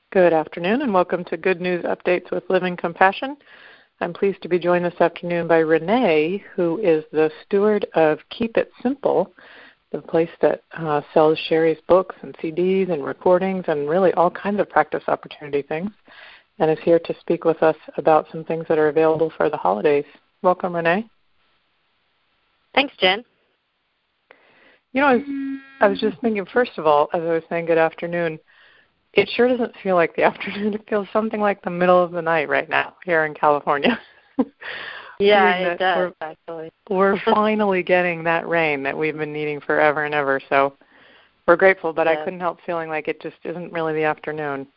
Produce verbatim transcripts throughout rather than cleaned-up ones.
Good afternoon and welcome to Good News Updates with Living Compassion. I'm pleased to be joined this afternoon by Renee, who is the steward of Keep It Simple, the place that uh, sells Sherry's books and C Ds and recordings and really all kinds of practice opportunity things, and is here to speak with us about some things that are available for the holidays. Welcome, Renee. Thanks, Jen. You know, I was, I was just thinking, first of all, as I was saying good afternoon, it sure doesn't feel like the afternoon. It feels something like the middle of the night right now here in California. Yeah, it does, we're, actually. We're finally getting that rain that we've been needing forever and ever, so we're grateful, but yes. I couldn't help feeling like it just isn't really the afternoon.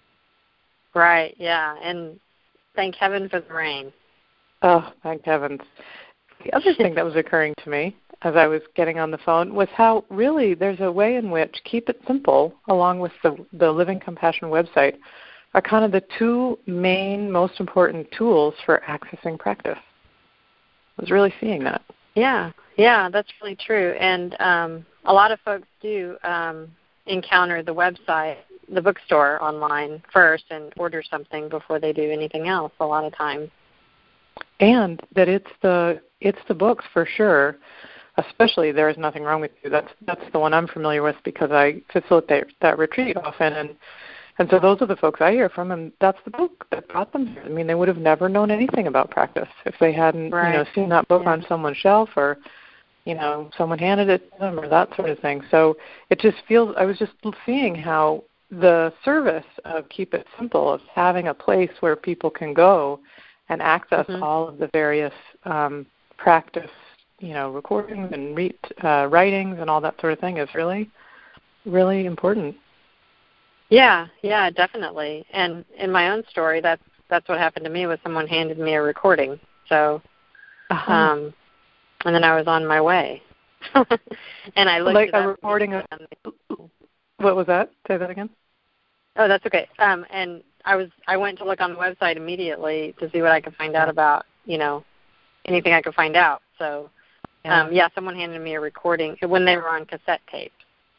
Right, yeah, and thank heaven for the rain. Oh, thank heavens. The other thing that was occurring to me as I was getting on the phone was how really there's a way in which Keep It Simple, along with the, the Living Compassion website, are kind of the two main, most important tools for accessing practice. I was really seeing that. Yeah, yeah, that's really true. And um, a lot of folks do um, encounter the website, the bookstore online first and order something before they do anything else a lot of times. And that it's the it's the books for sure. Especially There Is Nothing Wrong With You. That's that's the one I'm familiar with because I facilitate that retreat often, and and so those are the folks I hear from, and that's the book that brought them here. I mean, they would have never known anything about practice if they hadn't, right. you know, seen that book yeah. on someone's shelf, or you know, someone handed it to them, or that sort of thing. So it just feels. I was just seeing how the service of Keep It Simple, of having a place where people can go and access mm-hmm. all of the various um, practice, you know, recordings and read, uh, writings and all that sort of thing is really, really important. Yeah, yeah, definitely. And in my own story, that's that's what happened to me. Was someone handed me a recording. So, uh-huh. um, and then I was on my way. And I looked like it a up recording of. What was that? Say that again. Oh, that's okay. Um, and I was I went to look on the website immediately to see what I could find out about, you know, anything I could find out. So. Yeah. Um, yeah, someone handed me a recording when they were on cassette tape.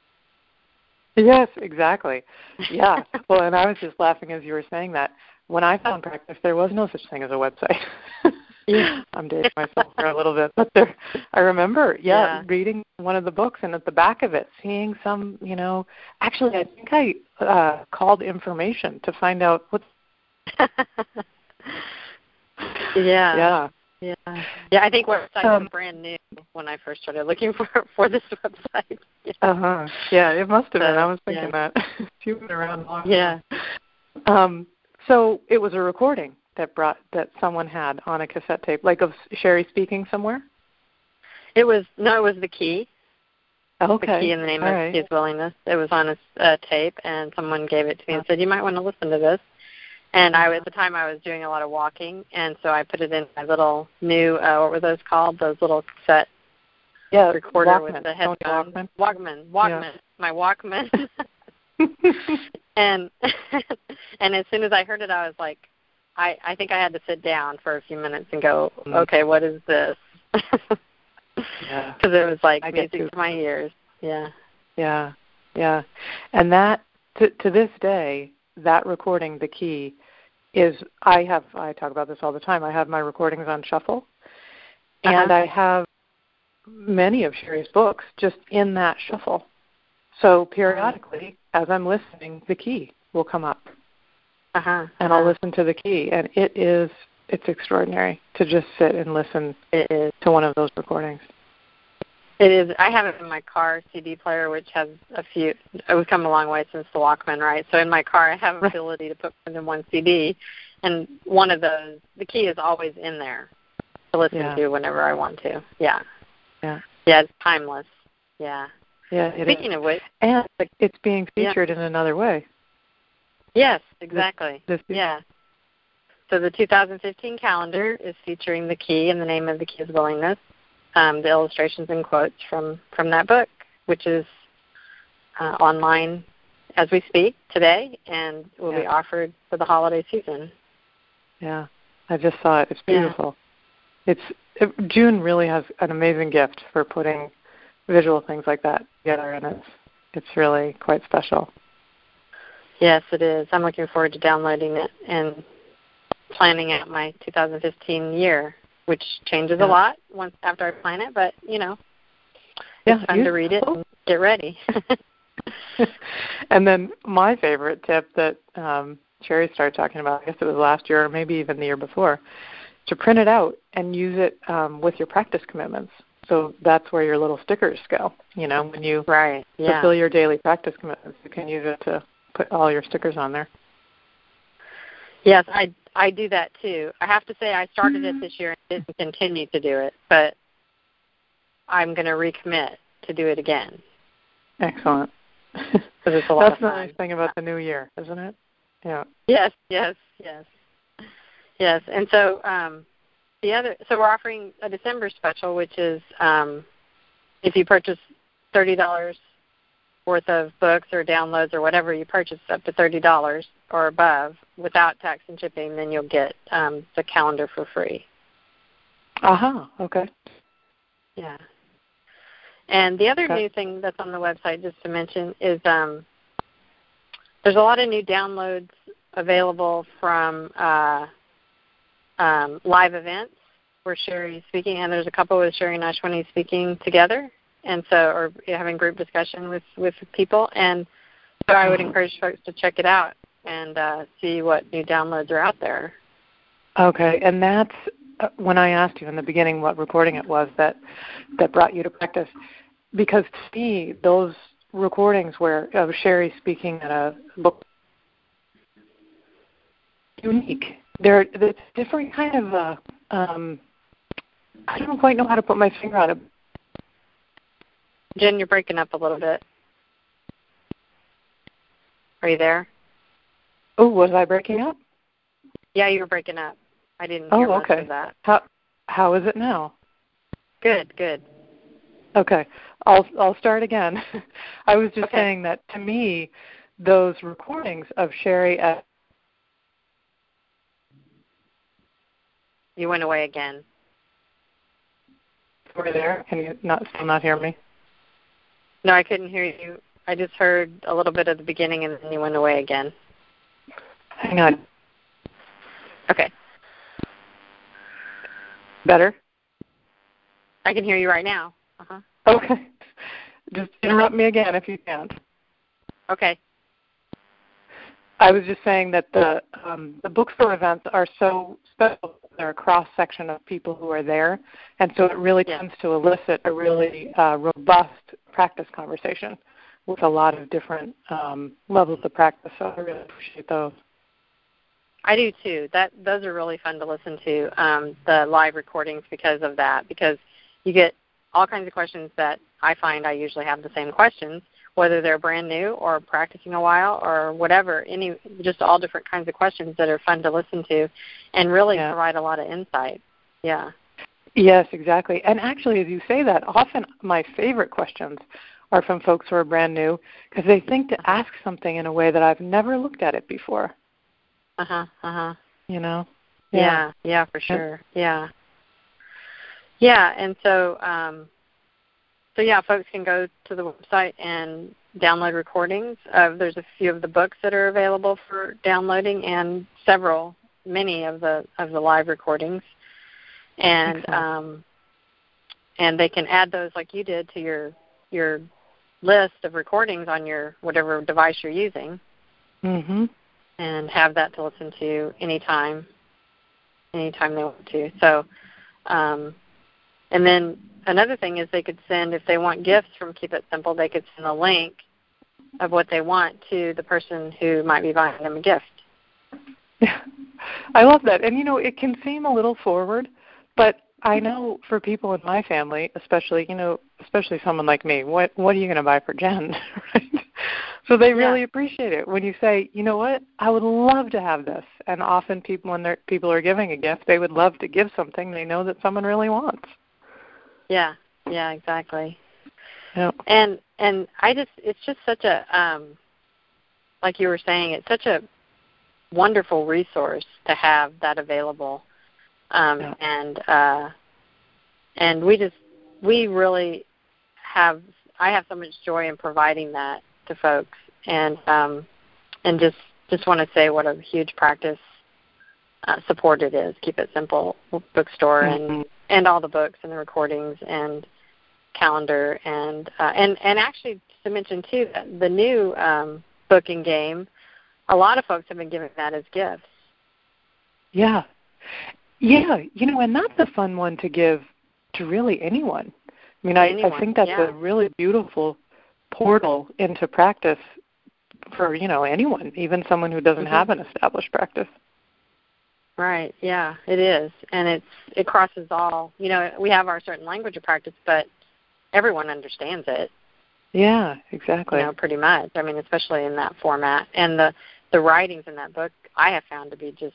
Yes, exactly. Yeah. Well, and I was just laughing as you were saying that. When I found practice, there was no such thing as a website. Yeah. I'm dating myself for a little bit, but there, I remember, yeah, yeah, reading one of the books and at the back of it, seeing some, you know, actually, I think I uh, called information to find out what. Yeah. Yeah. Yeah, yeah. I think websites um, were brand new when I first started looking for for this website. Yeah. Uh huh. Yeah, it must have so, been. I was thinking yeah. that. You've been around long. Yeah. Um. So it was a recording that brought that someone had on a cassette tape, like of Sherry speaking somewhere. It was no, it was the key. Okay. The key in the name All of right. His Willingness. It was on a uh, tape, and someone gave it to me and said, "You might want to listen to this." And I, at the time, I was doing a lot of walking, and so I put it in my little new, uh, what were those called? Those little cassette yeah, recorder Walkman. with the headphones. Walkman. Walkman. Walkman. Yeah. My Walkman. and and as soon as I heard it, I was like, I, I think I had to sit down for a few minutes and go, okay, what is this? Yeah. Because it was like I music to my ears. Yeah. Yeah. Yeah. And that, to, to this day, that recording, the key, is I have, I talk about this all the time, I have my recordings on shuffle, uh-huh. and I have many of Sherry's books just in that shuffle. So periodically, as I'm listening, the key will come up, uh-huh. and I'll listen to the key, and it is, it's extraordinary to just sit and listen it is. to one of those recordings. It is. I have it in my car C D player, which has a few. We've come a long way since the Walkman, right? So in my car, I have an ability to put more than one C D, and one of those, the key is always in there to listen yeah. to whenever I want to. Yeah. Yeah. Yeah, it's timeless. Yeah. Yeah. It Speaking is. of which, and it's being featured yeah. in another way. Yes, exactly. This, this yeah. So the two thousand fifteen calendar is featuring the key, and the name of the key is Willingness. Um, the illustrations and quotes from, from that book, which is uh, online as we speak today and will yeah. be offered for the holiday season. Yeah, I just saw it. It's beautiful. Yeah. It's it, June really has an amazing gift for putting visual things like that together, and it's it's really quite special. Yes, it is. I'm looking forward to downloading it and planning out my two thousand fifteen year, which changes yeah. a lot once after I plan it, but, you know, yeah, it's fun to read it and get ready. And then my favorite tip that um, Sherry started talking about, I guess it was last year or maybe even the year before, to print it out and use it um, with your practice commitments. So that's where your little stickers go. You know, when you right. yeah. fulfill your daily practice commitments, you can use it to put all your stickers on there. Yes, I, I do that too. I have to say I started it this year and didn't continue to do it, but I'm going to recommit to do it again. Excellent. It's a lot That's of the fun. nice thing about the new year, isn't it? Yeah. Yes, yes, yes. Yes, and so um, the other, so we're offering a December special, which is um, if you purchase thirty dollars worth of books or downloads or whatever you purchase up to thirty dollars or above without tax and shipping, then you'll get um, the calendar for free. Uh-huh, okay. Yeah. And the other okay. new thing that's on the website, just to mention, is um, there's a lot of new downloads available from uh, um, live events where Sherry's speaking, and there's a couple with Sherry Nashwini speaking together, and so or having group discussion with, with people. And so I would encourage folks to check it out and uh, see what new downloads are out there. Okay, and that's uh, when I asked you in the beginning what recording it was that, that brought you to practice. Because to me, those recordings where of Sherry speaking at a book unique. They're it's different kind of uh, um, I don't quite know how to put my finger on it. Jen, you're breaking up a little bit. Are you there? Oh, was I breaking up? Yeah, you were breaking up. I didn't oh, hear okay. most of that. How how is it now? Good, good. Okay, I'll I'll start again. I was just okay. saying that to me, those recordings of Sherry at You went away again. were there. Can you not still not hear me? No, I couldn't hear you. I just heard a little bit at the beginning, and then you went away again. Hang on. Okay. Better? I can hear you right now. Uh-huh. Okay. Just interrupt me again if you can't. Okay. I was just saying that the um, the bookstore events are so special. They're a cross-section of people who are there, and so it really yeah. tends to elicit a really uh, robust practice conversation with a lot of different um, levels of practice, so I really appreciate those. I do too. That Those are really fun to listen to, um, the live recordings because of that, because you get all kinds of questions that I find I usually have the same questions, whether they're brand new or practicing a while or whatever, any just all different kinds of questions that are fun to listen to and really yeah. provide a lot of insight. Yeah. Yes, exactly. And actually, as you say that, often my favorite questions are from folks who are brand new because they think to ask something in a way that I've never looked at it before. Uh-huh, uh-huh. You know? Yeah, yeah, yeah for sure. Yeah. Yeah, and so, um, so yeah, folks can go to the website and download recordings. Uh, there's a few of the books that are available for downloading and several, many of the of the live recordings. And um, and they can add those like you did to your your list of recordings on your whatever device you're using. Mm-hmm. And have that to listen to anytime, anytime they want to. So, um, and then another thing is they could send, if they want gifts from Keep It Simple, they could send a link of what they want to the person who might be buying them a gift. Yeah, I love that. And, you know, it can seem a little forward, but I know for people in my family, especially, you know, especially someone like me, what what are you going to buy for Jen, right? So they really yeah. appreciate it when you say, you know what, I would love to have this. And often people, when they're, people are giving a gift, they would love to give something they know that someone really wants. Yeah, yeah, exactly. Yeah. And and I just, it's just such a, um, like you were saying, it's such a wonderful resource to have that available. Um, yeah. And uh, and we just, we really have, I have so much joy in providing that to folks. And um, and just just want to say what a huge practice uh, support it is. Keep It Simple bookstore mm-hmm. and and all the books and the recordings and calendar and uh, and and actually to mention too that the new um, book and game, a lot of folks have been giving that as gifts. Yeah, yeah, you know, and that's a fun one to give to really anyone. I mean, I, anyone, I think that's yeah. a really beautiful portal into practice for, you know, anyone, even someone who doesn't mm-hmm. have an established practice. Right, yeah, it is. And it's it crosses all, you know, we have our certain language of practice, but everyone understands it. Yeah, exactly. You know, pretty much. I mean, especially in that format. And the, the writings in that book I have found to be just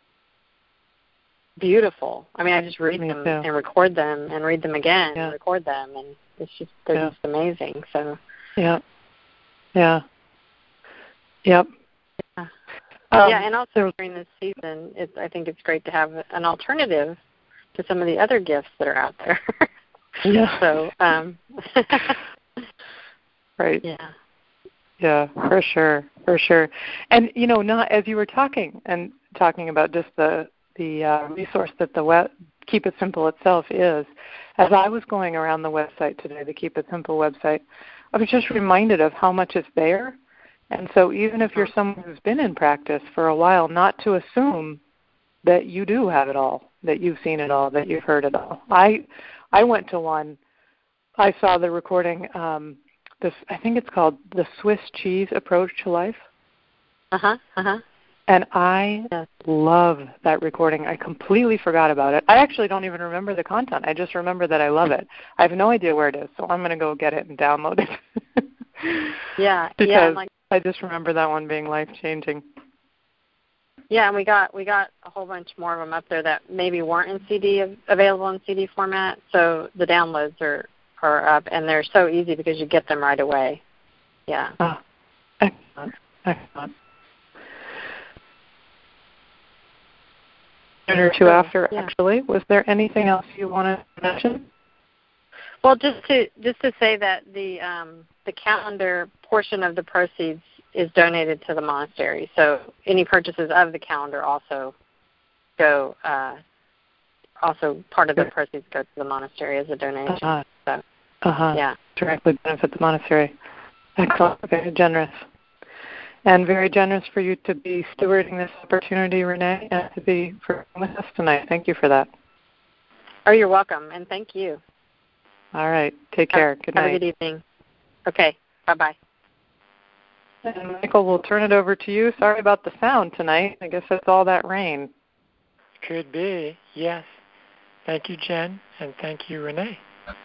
beautiful. I mean, I just read Me them too. and record them and read them again yeah. and record them, and it's just, they're yeah. just amazing. So, yeah, yeah, yep. Yeah, um, yeah and also during this season, it's, I think it's great to have an alternative to some of the other gifts that are out there. yeah. So, um, right. Yeah. Yeah, for sure, for sure. And you know, not as you were talking and talking about just the the uh, resource that the web, Keep It Simple itself is. As I was going around the website today, the Keep It Simple website, I was just reminded of how much is there. And so, even if you're someone who's been in practice for a while, not to assume that you do have it all, that you've seen it all, that you've heard it all. I I went to one. I saw the recording. Um, This, I think it's called The Swiss Cheese Approach to Life. Uh-huh, uh-huh. And I yes. love that recording. I completely forgot about it. I actually don't even remember the content. I just remember that I love it. I have no idea where it is, so I'm going to go get it and download it. yeah, because yeah. And like, I just remember that one being life-changing. Yeah, and we got we got a whole bunch more of them up there that maybe weren't in C D available in C D format. So the downloads are are up, and they're so easy because you get them right away. Yeah. Oh, excellent, excellent. A minute or two after, yeah. actually, was there anything else you wanted to mention? Well, just to just to say that the um, the calendar portion of the proceeds is donated to the monastery. So any purchases of the calendar also go. Uh, also, part of the proceeds go to the monastery as a donation. Uh-huh. So, uh-huh. yeah, directly benefit the monastery. Excellent. Very generous. And very generous for you to be stewarding this opportunity, Renee, and to be for with us tonight. Thank you for that. Oh, you're welcome, and thank you. All right. Take care. Good night. Have a good evening. Okay. Bye-bye. And Michael, we'll turn it over to you. Sorry about the sound tonight. I guess that's all that rain. Could be, yes. Thank you, Jen, and thank you, Renee.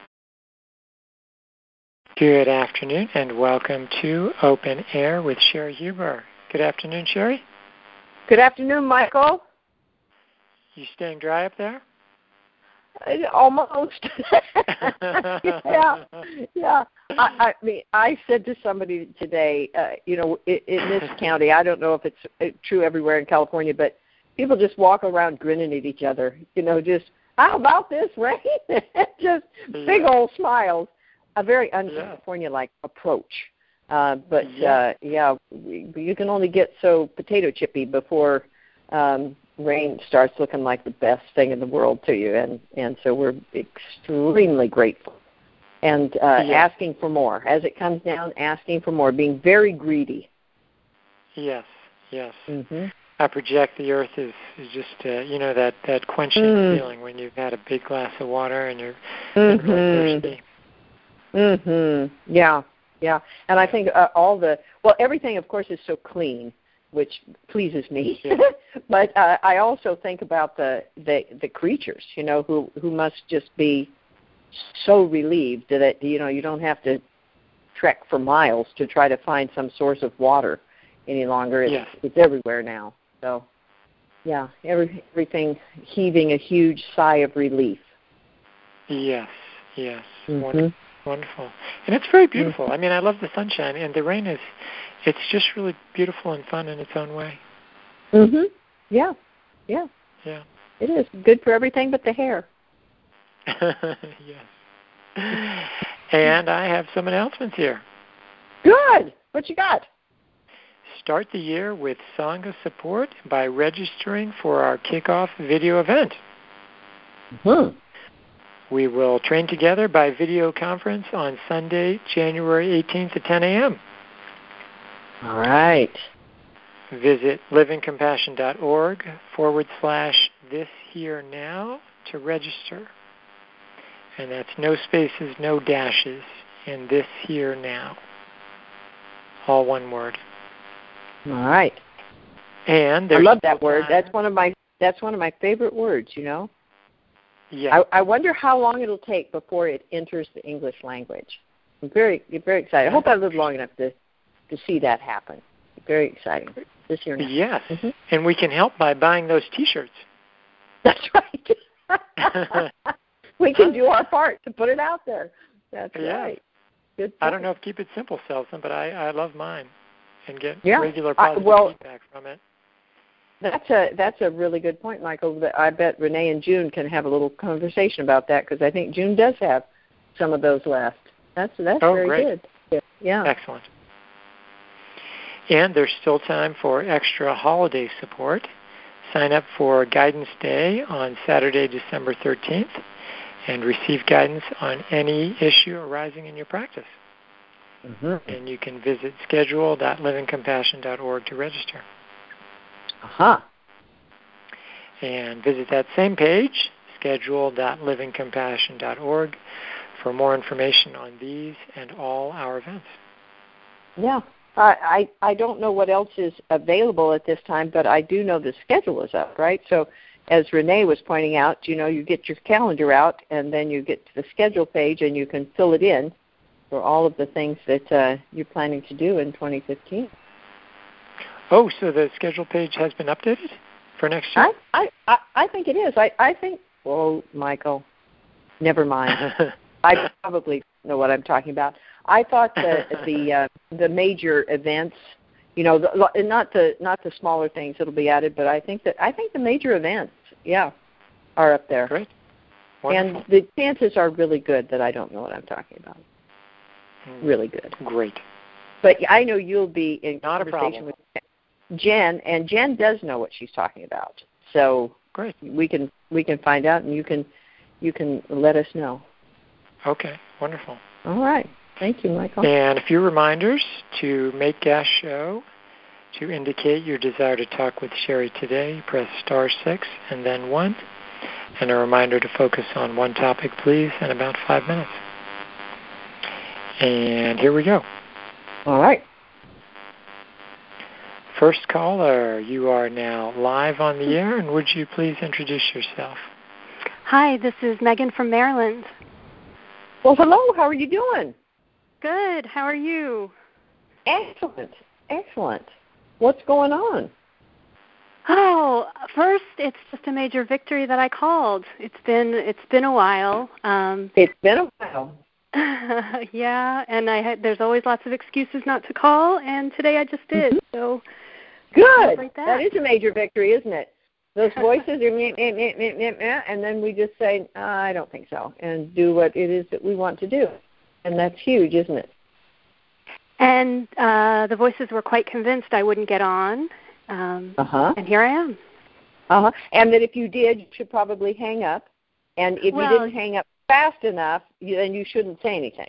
Good afternoon, and welcome to Open Air with Sherry Huber. Good afternoon, Sherry. Good afternoon, Michael. You staying dry up there? Uh, almost. yeah, yeah. I, I mean, I said to somebody today, uh, you know, in, in this county, I don't know if it's true everywhere in California, but people just walk around grinning at each other. You know, just, how about this rain? just yeah. big old smiles. A very un-California-like yeah. approach. Uh, but, yeah, uh, yeah we, you can only get so potato chippy before um, rain starts looking like the best thing in the world to you. And, and so we're extremely grateful. And uh, yeah. asking for more. As it comes down, asking for more, being very greedy. Yes, yes. Mm-hmm. I project the earth is, is just, uh, you know, that, that quenching mm. feeling when you've had a big glass of water and you're, mm-hmm. you're thirsty. Mhm. Yeah. Yeah. And I think uh, all the well, everything, of course, is so clean, which pleases me. Yeah. but uh, I also think about the, the the creatures, you know, who who must just be so relieved that you know you don't have to trek for miles to try to find some source of water any longer. It's, yes. it's everywhere now. So, yeah, every, everything heaving a huge sigh of relief. Yes. Yes. Mm-hmm. Wonderful. Wonderful. And it's very beautiful. Mm-hmm. I mean, I love the sunshine, and the rain is, it's just really beautiful and fun in its own way. Mhm. Yeah. Yeah. Yeah. It is good for everything but the hair. Yes. And I have some announcements here. Good. What you got? start the year with Sangha support by registering for our kickoff video event. Mm-hmm. We will train together by video conference on Sunday, January eighteenth at ten a.m. All right. Visit livingcompassion.org forward slash this here now to register. And that's no spaces, no dashes in this here now. All one word. All right. And I love that word. That's one of my that's one of my favorite words, you know. Yeah. I, I wonder how long it'll take before it enters the English language. I'm very very excited. I hope I live long enough to to see that happen. Very exciting. This year now. Yes. Mm-hmm. And we can help by buying those T-shirts. That's right. We can do our part to put it out there. That's yeah. right. Good point. I don't know if Keep It Simple sells them, but I, I love mine and get yeah. regular positive I, well, feedback from it. That's a that's a really good point, Michael. I bet Renee and June can have a little conversation about that because I think June does have some of those left. That's that's oh, very great. good. Yeah. Excellent. And there's still time for extra holiday support. Sign up for Guidance Day on Saturday, December thirteenth, and receive guidance on any issue arising in your practice. Mm-hmm. And you can visit schedule dot living compassion dot org to register. Uh-huh. And visit that same page, schedule dot living compassion dot org, for more information on these and all our events. Yeah. I, I I don't know what else is available at this time, but I do know the schedule is up, right? So as Renee was pointing out, you know, you get your calendar out, and then you get to the schedule page, and you can fill it in for all of the things that uh, you're planning to do in twenty fifteen. Oh, so the schedule page has been updated for next year? I, I, I think it is. I, I think, oh, Michael, never mind. I probably know what I'm talking about. I thought that the uh, the major events, you know, the, not the not the smaller things that'll be added, but I think that I think the major events, yeah, are up there. Great. Wonderful. And the chances are really good that I don't know what I'm talking about. Mm. Really good. Great. But I know you'll be in not conversation with Jen, and Jen does know what she's talking about. So great. We can we can find out, and you can you can let us know. Okay. Wonderful. All right. Thank you, Michael. And a few reminders to make Guest Show. To indicate your desire to talk with Sherry today, press star six and then one. And a reminder to focus on one topic, please, in about five minutes. And here we go. All right. First caller, you are now live on the air, and would you please introduce yourself? Hi, this is Megan from Maryland. Well, hello. How are you doing? Good. How are you? Excellent. Excellent. What's going on? Oh, first, it's just a major victory that I called. It's been it's been a while. Um, it's been a while. Yeah, and I had there's always lots of excuses not to call, and today I just did. Mm-hmm. So good. Like that. that is a major victory, isn't it? Those voices are meh, meh, meh, meh, meh, meh, and then we just say, oh, I don't think so, and do what it is that we want to do. And that's huge, isn't it? And uh, the voices were quite convinced I wouldn't get on. Um, uh-huh. And here I am. Uh-huh. And that if you did, you should probably hang up. And if well, you didn't hang up fast enough, you, then you shouldn't say anything.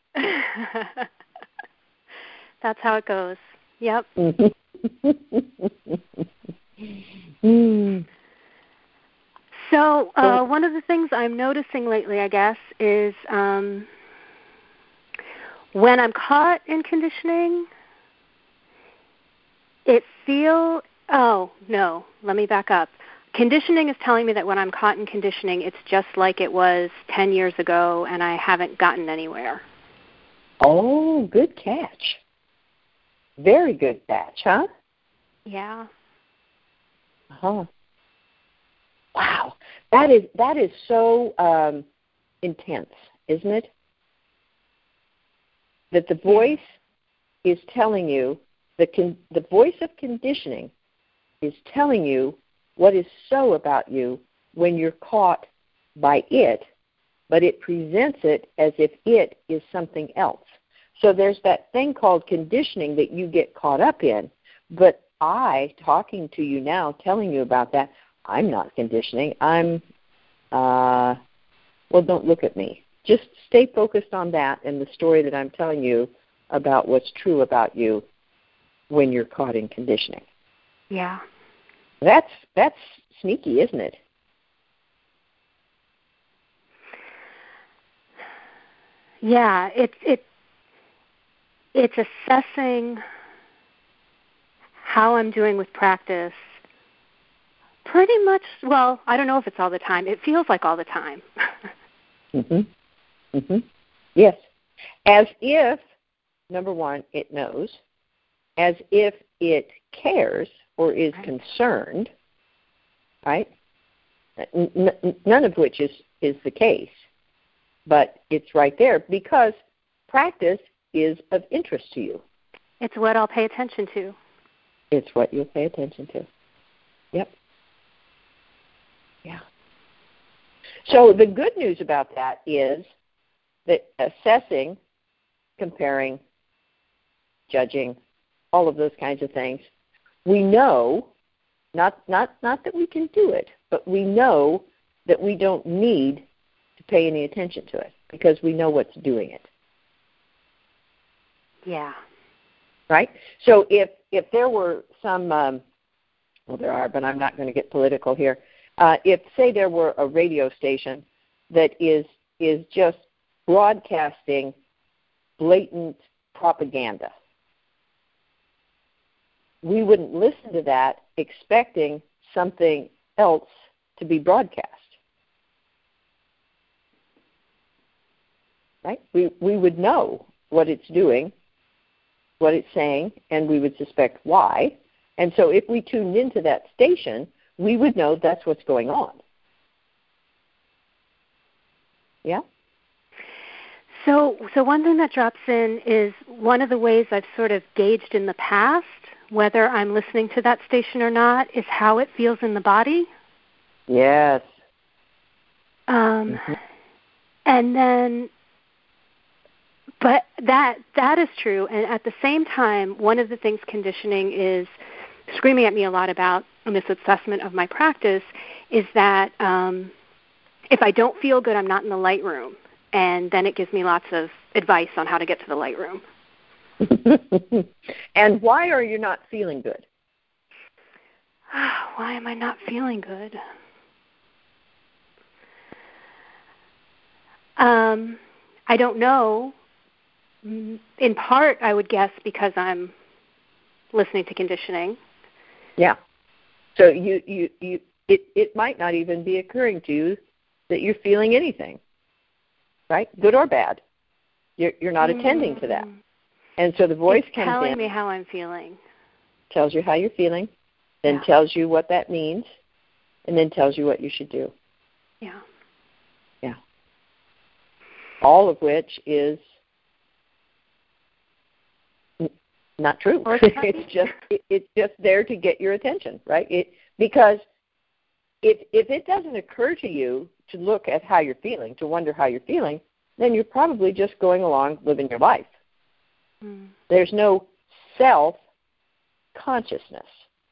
That's how it goes. Yep. mm. So uh, one of the things I'm noticing lately, I guess, is um, when I'm caught in conditioning, it feels, oh, no, let me back up. Conditioning is telling me that when I'm caught in conditioning, it's just like it was ten years ago, and I haven't gotten anywhere. Oh, good catch. Very good catch, huh? Yeah. Uh-huh. Wow. That is that is so um, intense, isn't it? That the voice is telling you, the con- the voice of conditioning is telling you what is so about you when you're caught by it, but it presents it as if it is something else. So there's that thing called conditioning that you get caught up in, But I, talking to you now, telling you about that, I'm not conditioning. I'm, uh, well, don't look at me. Just stay focused on that and the story that I'm telling you about what's true about you when you're caught in conditioning. Yeah. That's that's sneaky, isn't it? Yeah, it's it it's assessing how I'm doing with practice. Pretty much, well, I don't know if it's all the time. It feels like all the time. Mhm. Mhm. Yes. As if, number one, it knows. As if it cares or is Right. concerned, right? N- n- none of which is, is the case. But it's right there because practice is of interest to you. It's what I'll pay attention to. It's what you'll pay attention to. Yep. Yeah. So the good news about that is that assessing, comparing, judging, all of those kinds of things, we know, not, not, not that we can do it, but we know that we don't need to pay any attention to it because we know what's doing it. Yeah. Right? So if, if there were some, um, well, there are, but I'm not going to get political here. Uh, if, say, there were a radio station that is is just broadcasting blatant propaganda, we wouldn't listen to that expecting something else to be broadcast. Right? We we would know what it's doing, what it's saying, and we would suspect why. And so if we tuned into that station, we would know that's what's going on. Yeah? So, so one thing that drops in is one of the ways I've sort of gauged in the past whether I'm listening to that station or not is how it feels in the body. Yes. Um, mm-hmm. And then, but that that is true. And at the same time, one of the things conditioning is screaming at me a lot about in this assessment of my practice is that um, if I don't feel good, I'm not in the light room. And then it gives me lots of advice on how to get to the light room. And why are you not feeling good? Why am I not feeling good? Um, I don't know. In part, I would guess because I'm listening to conditioning. Yeah. So you, you, you it, it might not even be occurring to you that you're feeling anything, right? Good or bad. You're, you're not mm. attending to that. And so the voice it's comes telling in, me how I'm feeling. Tells you how you're feeling, then yeah. tells you what that means, and then tells you what you should do. Yeah. Yeah. All of which is n- not true. it's just it, it's just there to get your attention, right? It because if if it doesn't occur to you to look at how you're feeling, to wonder how you're feeling, then you're probably just going along living your life. Mm. There's no self-consciousness,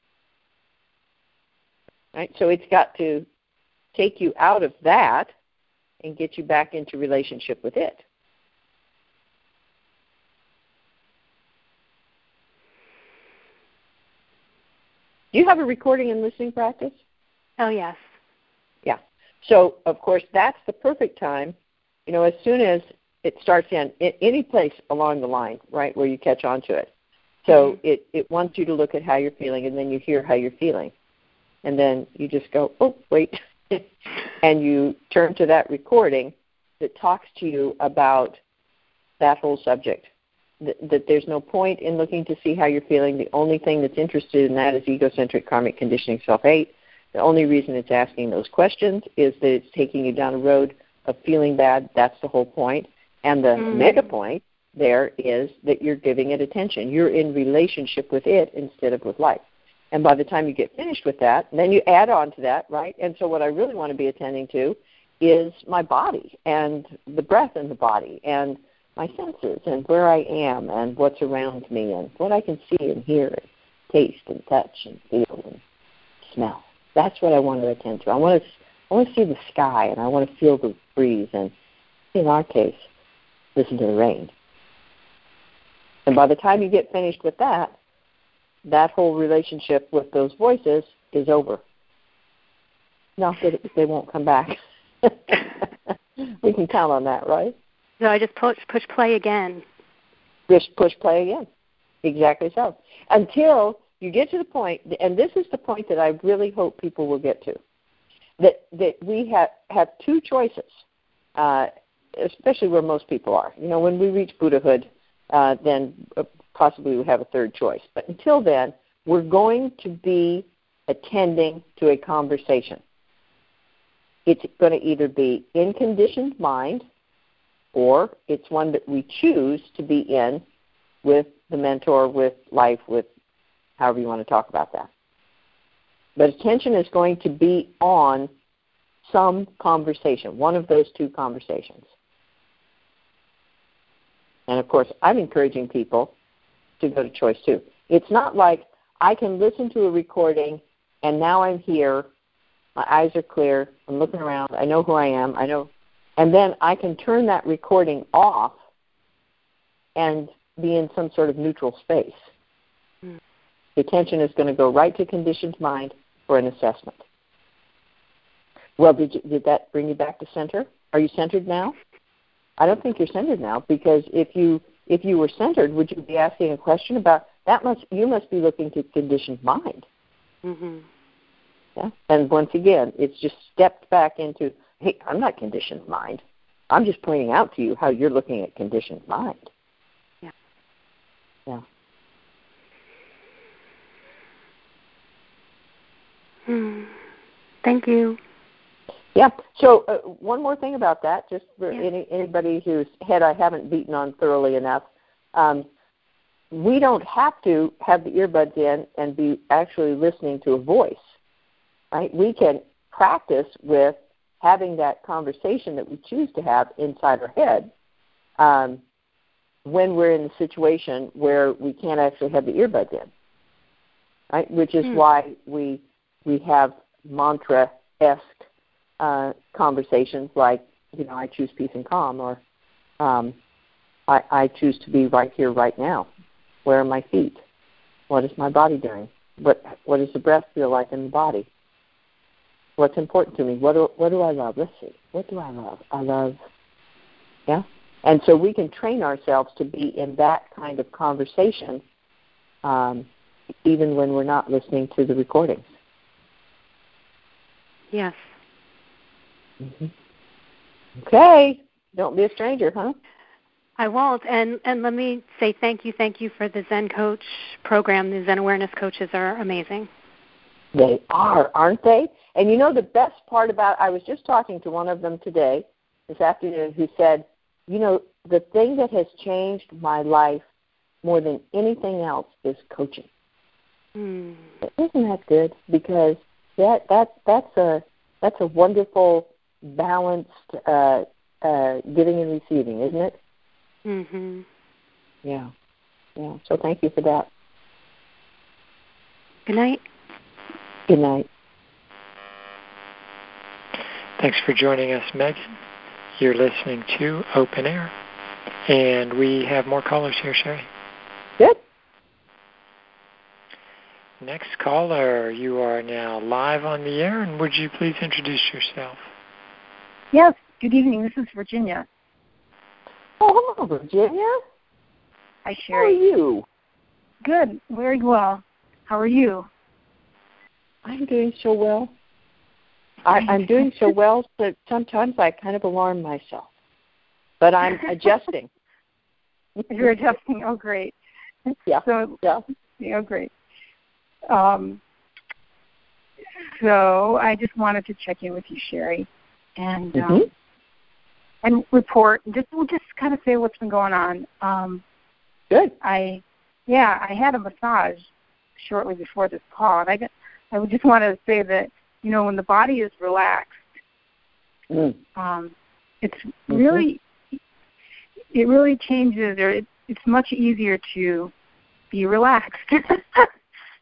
right? So it's got to take you out of that and get you back into relationship with it. Do you have a recording and listening practice? Oh, yes. Yeah. So, of course, that's the perfect time. You know, as soon as it starts in, in any place along the line, right, where you catch on to it. So mm-hmm. it, it wants you to look at how you're feeling, and then you hear how you're feeling. And then you just go, oh, wait. And you turn to that recording that talks to you about that whole subject, that, that there's no point in looking to see how you're feeling. The only thing that's interested in that is egocentric karmic conditioning self-hate. The only reason it's asking those questions is that it's taking you down a road of feeling bad. That's the whole point. And the mm. mega point there is that you're giving it attention. You're in relationship with it instead of with life. And by the time you get finished with that, then you add on to that, right? And so what I really want to be attending to is my body and the breath in the body and my senses and where I am and what's around me and what I can see and hear and taste and touch and feel and smell. That's what I want to attend to. I want to, I want to see the sky, and I want to feel the breeze, and in our case, listen to the rain. And by the time you get finished with that, that whole relationship with those voices is over. Not that they won't come back. We can count on that, right? So I just push, push play again. Just push play again. Exactly so. Until you get to the point, and this is the point that I really hope people will get to, that that we have, have two choices, uh, especially where most people are. You know, when we reach Buddhahood, uh, then possibly we have a third choice. But until then, we're going to be attending to a conversation. It's going to either be in conditioned mind, or it's one that we choose to be in with the mentor, with life, with however you want to talk about that. But attention is going to be on some conversation, one of those two conversations. And, of course, I'm encouraging people to go to choice two. It's not like I can listen to a recording and now I'm here, my eyes are clear, I'm looking around, I know who I am, I know, and then I can turn that recording off and be in some sort of neutral space. Mm. The attention is going to go right to conditioned mind for an assessment. Well, did, you, did that bring you back to center? Are you centered now? I don't think you're centered now, because if you if you were centered, would you be asking a question about that? Must you must be looking to conditioned mind. Mm-hmm. Yeah. And once again, it's just stepped back into, hey, I'm not conditioned mind. I'm just pointing out to you how you're looking at conditioned mind. Yeah. Yeah. Hmm. Thank you. Yeah. So uh, one more thing about that, just for yeah. any, anybody whose head I haven't beaten on thoroughly enough, um, we don't have to have the earbuds in and be actually listening to a voice, right? We can practice with having that conversation that we choose to have inside our head um, when we're in a situation where we can't actually have the earbuds in, right? Which is mm. why we we have mantra-esque uh, conversations like, you know, I choose peace and calm, or um, I, I choose to be right here, right now. Where are my feet? What is my body doing? What What does the breath feel like in the body? What's important to me? What do, what do I love? Let's see. What do I love? I love, yeah? And so we can train ourselves to be in that kind of conversation um, even when we're not listening to the recordings. Yes. Mm-hmm. Okay. Don't be a stranger, huh? I won't. And, and let me say thank you, thank you for the Zen Coach program. The Zen Awareness coaches are amazing. They are, aren't they? And you know the best part about, I was just talking to one of them today, this afternoon, who said, you know, the thing that has changed my life more than anything else is coaching. Mm. Isn't that good? Because that that that's a that's a wonderful, balanced uh, uh, giving and receiving, isn't it? Mhm. Yeah. Yeah. So thank you for that. Good night. Good night. Thanks for joining us, Megan. You're listening to Open Air, and we have more callers here, Sherry. Good. Next caller, you are now live on the air, and would you please introduce yourself? Yes, good evening. This is Virginia. Oh, hello, Virginia. Hi, Sherry. How are you? Good, very well. How are you? I'm doing so well. I, I'm doing so well that sometimes I kind of alarm myself, but I'm adjusting. You're adjusting. Oh, great. Yeah. So, yeah. Yeah, great. Um, so I just wanted to check in with you, Sherry, and mm-hmm. um, and report. Just we'll just kind of say what's been going on. Um, Good. I yeah, I had a massage shortly before this call, and I got, I would just want to say that, you know, when the body is relaxed, mm. um, it's mm-hmm. really it really changes, or it, it's much easier to be relaxed.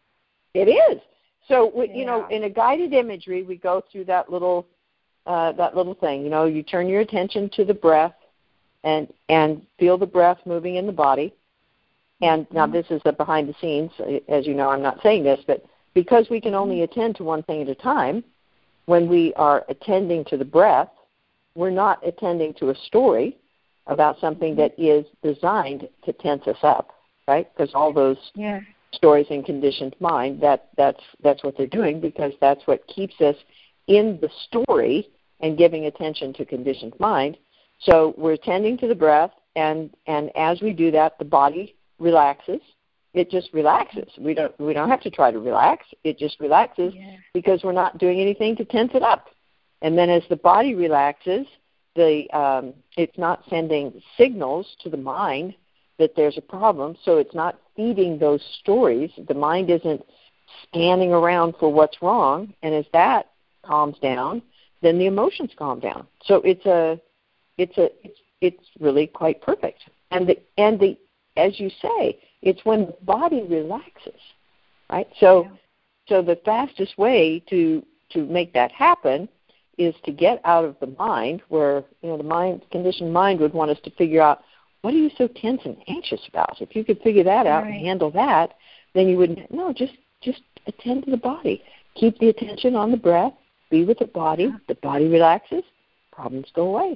It is. So, we, yeah. you know, in a guided imagery, we go through that little uh, that little thing. You know, you turn your attention to the breath and and feel the breath moving in the body. And now this is the behind the scenes. As you know, I'm not saying this, but because we can only attend to one thing at a time, when we are attending to the breath, we're not attending to a story about something that is designed to tense us up, right? Because all those yeah. stories in conditioned mind, that, that's, that's what they're doing, because that's what keeps us in the story and giving attention to conditioned mind. So we're attending to the breath, and, and as we do that, the body relaxes. It just relaxes. We don't we don't have to try to relax. It just relaxes yeah. because we're not doing anything to tense it up. And then as the body relaxes, the um, it's not sending signals to the mind that there's a problem, so it's not feeding those stories. The mind isn't scanning around for what's wrong, and as that calms down, then the emotions calm down. So it's a it's a it's, it's really quite perfect. And the and the as you say, it's when the body relaxes, right? So, yeah. so the fastest way to to make that happen is to get out of the mind, where you know the mind, conditioned mind, would want us to figure out, what are you so tense and anxious about? If you could figure that out right. and handle that, then you wouldn't. No, just just attend to the body. Keep the attention on the breath. Be with the body. Yeah. The body relaxes. Problems go away.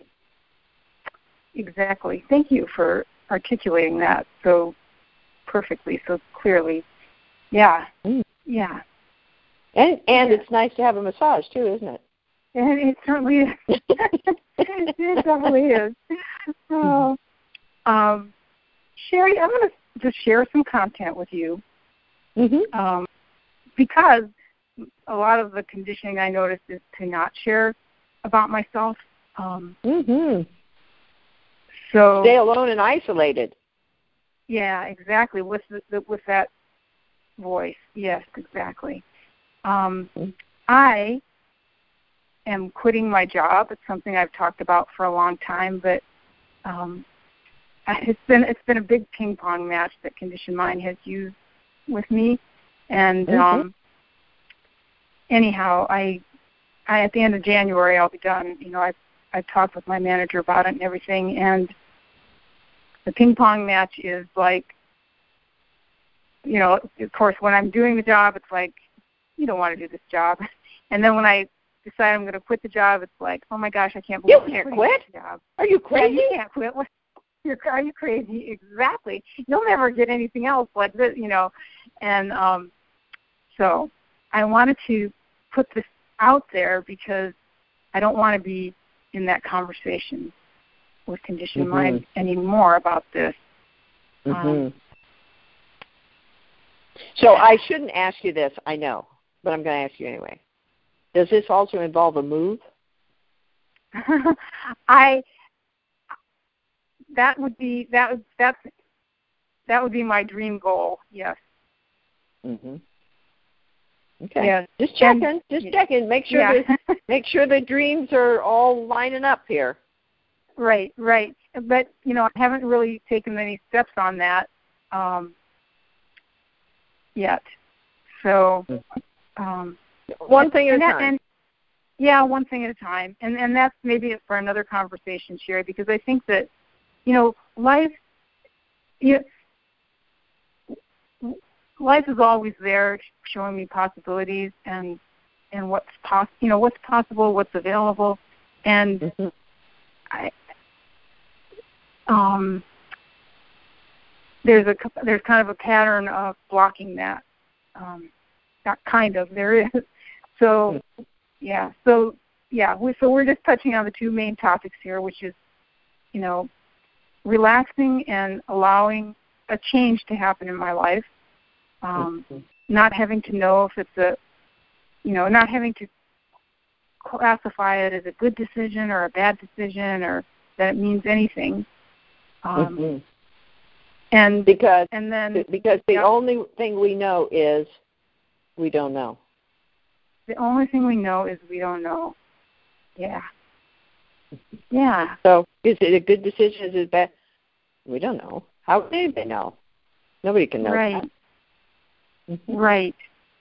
Exactly. Thank you for articulating that so perfectly, so clearly. Yeah. Mm. Yeah. And and yeah. it's nice to have a massage too, isn't it? And it certainly is. It definitely is. So, um, Sherry, I'm going to just share some content with you. Mm-hmm. Um, because a lot of the conditioning I noticed is to not share about myself. Um, mm-hmm. So stay alone and isolated. Yeah, exactly. With the, with that voice, yes, exactly. Um, I am quitting my job. It's something I've talked about for a long time, but um, it's been it's been a big ping pong match that Conditioned Mind has used with me. And mm-hmm. um, anyhow, I, I at the end of January I'll be done. You know, I I talked with my manager about it and everything, and the ping pong match is like, you know, of course, when I'm doing the job, it's like, you don't want to do this job. And then when I decide I'm going to quit the job, it's like, oh my gosh, I can't believe you can't I'm quit. This job. Are you crazy? Yeah, you can't quit. You're, are you crazy? Exactly. You'll never get anything else like this, you know. And um, so I wanted to put this out there because I don't want to be in that conversation with Conditioned mm-hmm. Mind anymore about this. Mm-hmm. Um, so I shouldn't ask you this, I know, but I'm going to ask you anyway. Does this also involve a move? I that would be that would that's that would be my dream goal. Yes. Mhm. Okay. Yeah. Just checking. And, just checking. Make sure yeah. the make sure the dreams are all lining up here. Right. Right. But you know, I haven't really taken any steps on that um, yet. So. Um, one thing at a that, time. And, yeah, one thing at a time. And and that's maybe for another conversation, Sherry, because I think that, you know, life, you know, life is always there showing me possibilities and and what's pos- you know, what's possible, what's available. And mm-hmm. I um there's a there's kind of a pattern of blocking that. Um, not kind of, there is. So, yeah, so, yeah, we, so we're just touching on the two main topics here, which is, you know, relaxing and allowing a change to happen in my life, um, mm-hmm. not having to know if it's a, you know, not having to classify it as a good decision or a bad decision or that it means anything. Um, mm-hmm. And because and then because the yep. only thing we know is we don't know. The only thing we know is we don't know. Yeah. Yeah. So is it a good decision? Is it bad? We don't know. How can they know? Nobody can know right. that. Mm-hmm. Right.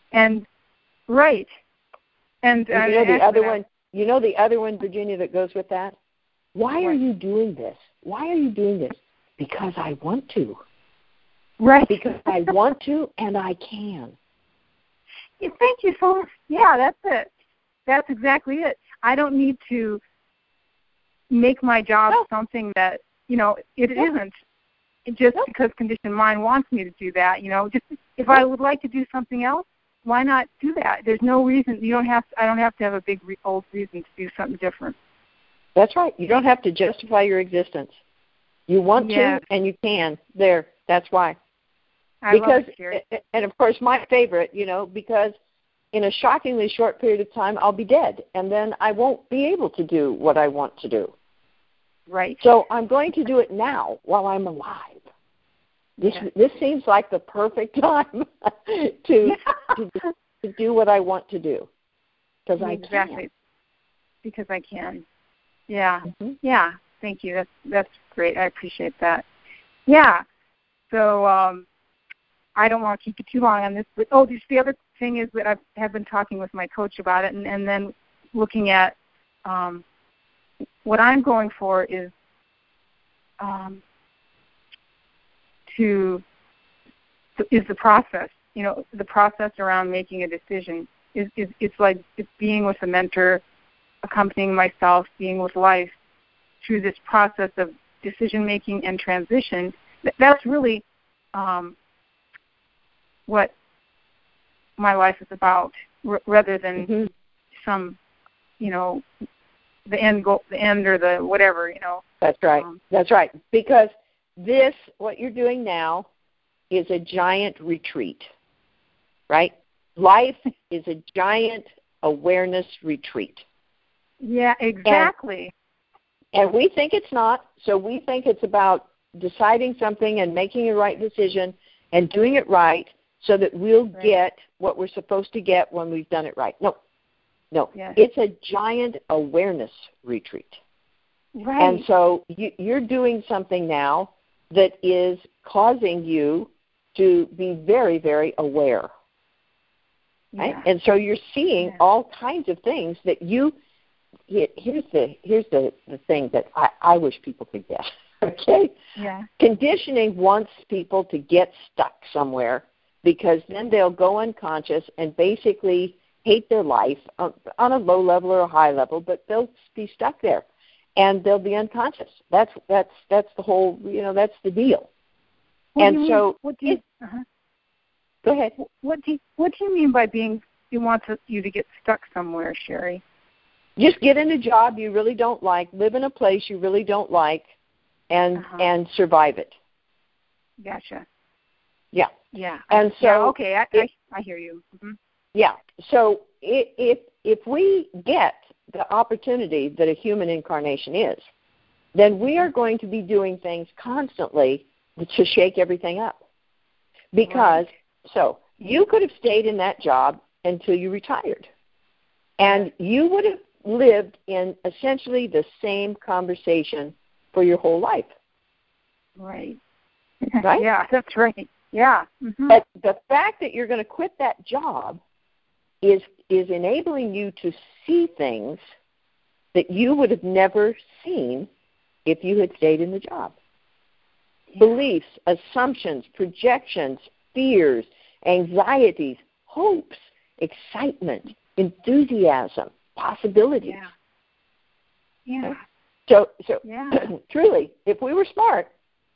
And right. And, and uh, you know the other I, one. You know the other one, Virginia, that goes with that. Why what? are you doing this? Why are you doing this? Because I want to. Right. Because I want to, and I can. Yeah, thank you so much. Yeah, that's it. That's exactly it. I don't need to make my job no. something that, you know, it no. isn't. It just no. because conditioned mind wants me to do that, you know. Just if I would like to do something else, why not do that? There's no reason. You don't have to, I don't have to have a big re- old reason to do something different. That's right. You don't have to justify your existence. You want yeah. to, and you can. There. That's why. I because, love it, Sherry. And of course, my favorite, you know, because in a shockingly short period of time, I'll be dead, and then I won't be able to do what I want to do. Right. So I'm going to do it now while I'm alive. This yeah. this seems like the perfect time to, to to do what I want to do because I exactly. can. Because I can. Yeah. Mm-hmm. Yeah. Thank you. That's that's great. I appreciate that. Yeah. So um, I don't want to keep you too long on this, but oh, just the other thing is that I have been talking with my coach about it, and, and then looking at um, what I'm going for is um, to is the process. You know, the process around making a decision is, is it's like it's being with a mentor, accompanying myself, being with life through this process of decision making and transition. That's really um, what my life is about, r- rather than mm-hmm. some, you know, the end goal, the end or the whatever, you know. That's right. Um, That's right. Because this, what you're doing now, is a giant retreat, right? Life is a giant awareness retreat. Yeah, exactly. And, and we think it's not, so we think it's about deciding something and making a right decision and doing it right so that we'll right. get what we're supposed to get when we've done it right. No, no. Yes. It's a giant awareness retreat. Right. And so you, you're doing something now that is causing you to be very, very aware. Right? Yeah. And so you're seeing yeah. all kinds of things that you, here's the here's the, the thing that I, I wish people could get. Okay? Yeah. Conditioning wants people to get stuck somewhere because then they'll go unconscious and basically hate their life on, on a low level or a high level, but they'll be stuck there and they'll be unconscious. That's that's that's the whole, you know, that's the deal. What and do you so mean, what do you, it, uh-huh. Go ahead. What do you, what do you mean by being you want to, you to get stuck somewhere, Sherry? Just get in a job you really don't like, live in a place you really don't like, and uh-huh. and survive it. Gotcha. Yeah. Yeah. And so yeah, okay, I, it, I I hear you. Mm-hmm. Yeah. So if if we get the opportunity that a human incarnation is, then we are going to be doing things constantly to shake everything up. Because right. so you could have stayed in that job until you retired, and you would have lived in essentially the same conversation for your whole life. Right. Right? Yeah, that's right. Yeah. Mm-hmm. But the fact that you're going to quit that job is is enabling you to see things that you would have never seen if you had stayed in the job. Yeah. Beliefs, assumptions, projections, fears, anxieties, hopes, excitement, enthusiasm, possibilities. Yeah. Yeah. So, so yeah. truly, if we were smart,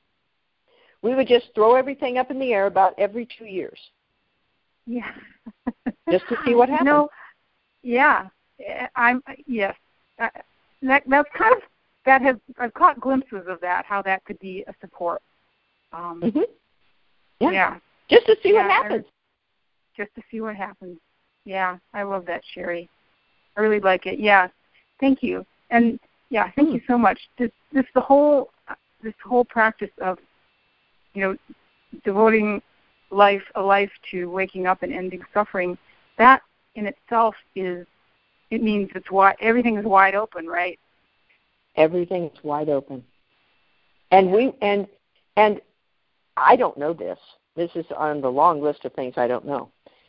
we would just throw everything up in the air about every two years. Yeah. Just to see what happens. No. Yeah. I'm. Yes. Uh, that that's kind of that has I've caught glimpses of that. How that could be a support. Um, mm-hmm. Yeah. yeah. Just to see yeah, what happens. I, just to see what happens. Yeah. I love that, Sherry. I really like it. Yeah. Thank you. And yeah, thank mm. you so much. This this the whole this whole practice of, you know, devoting life a life to waking up and ending suffering, that in itself is, it means it's wide, everything is wide open, right? Everything is wide open. And we and and I don't know this. This is on the long list of things I don't know.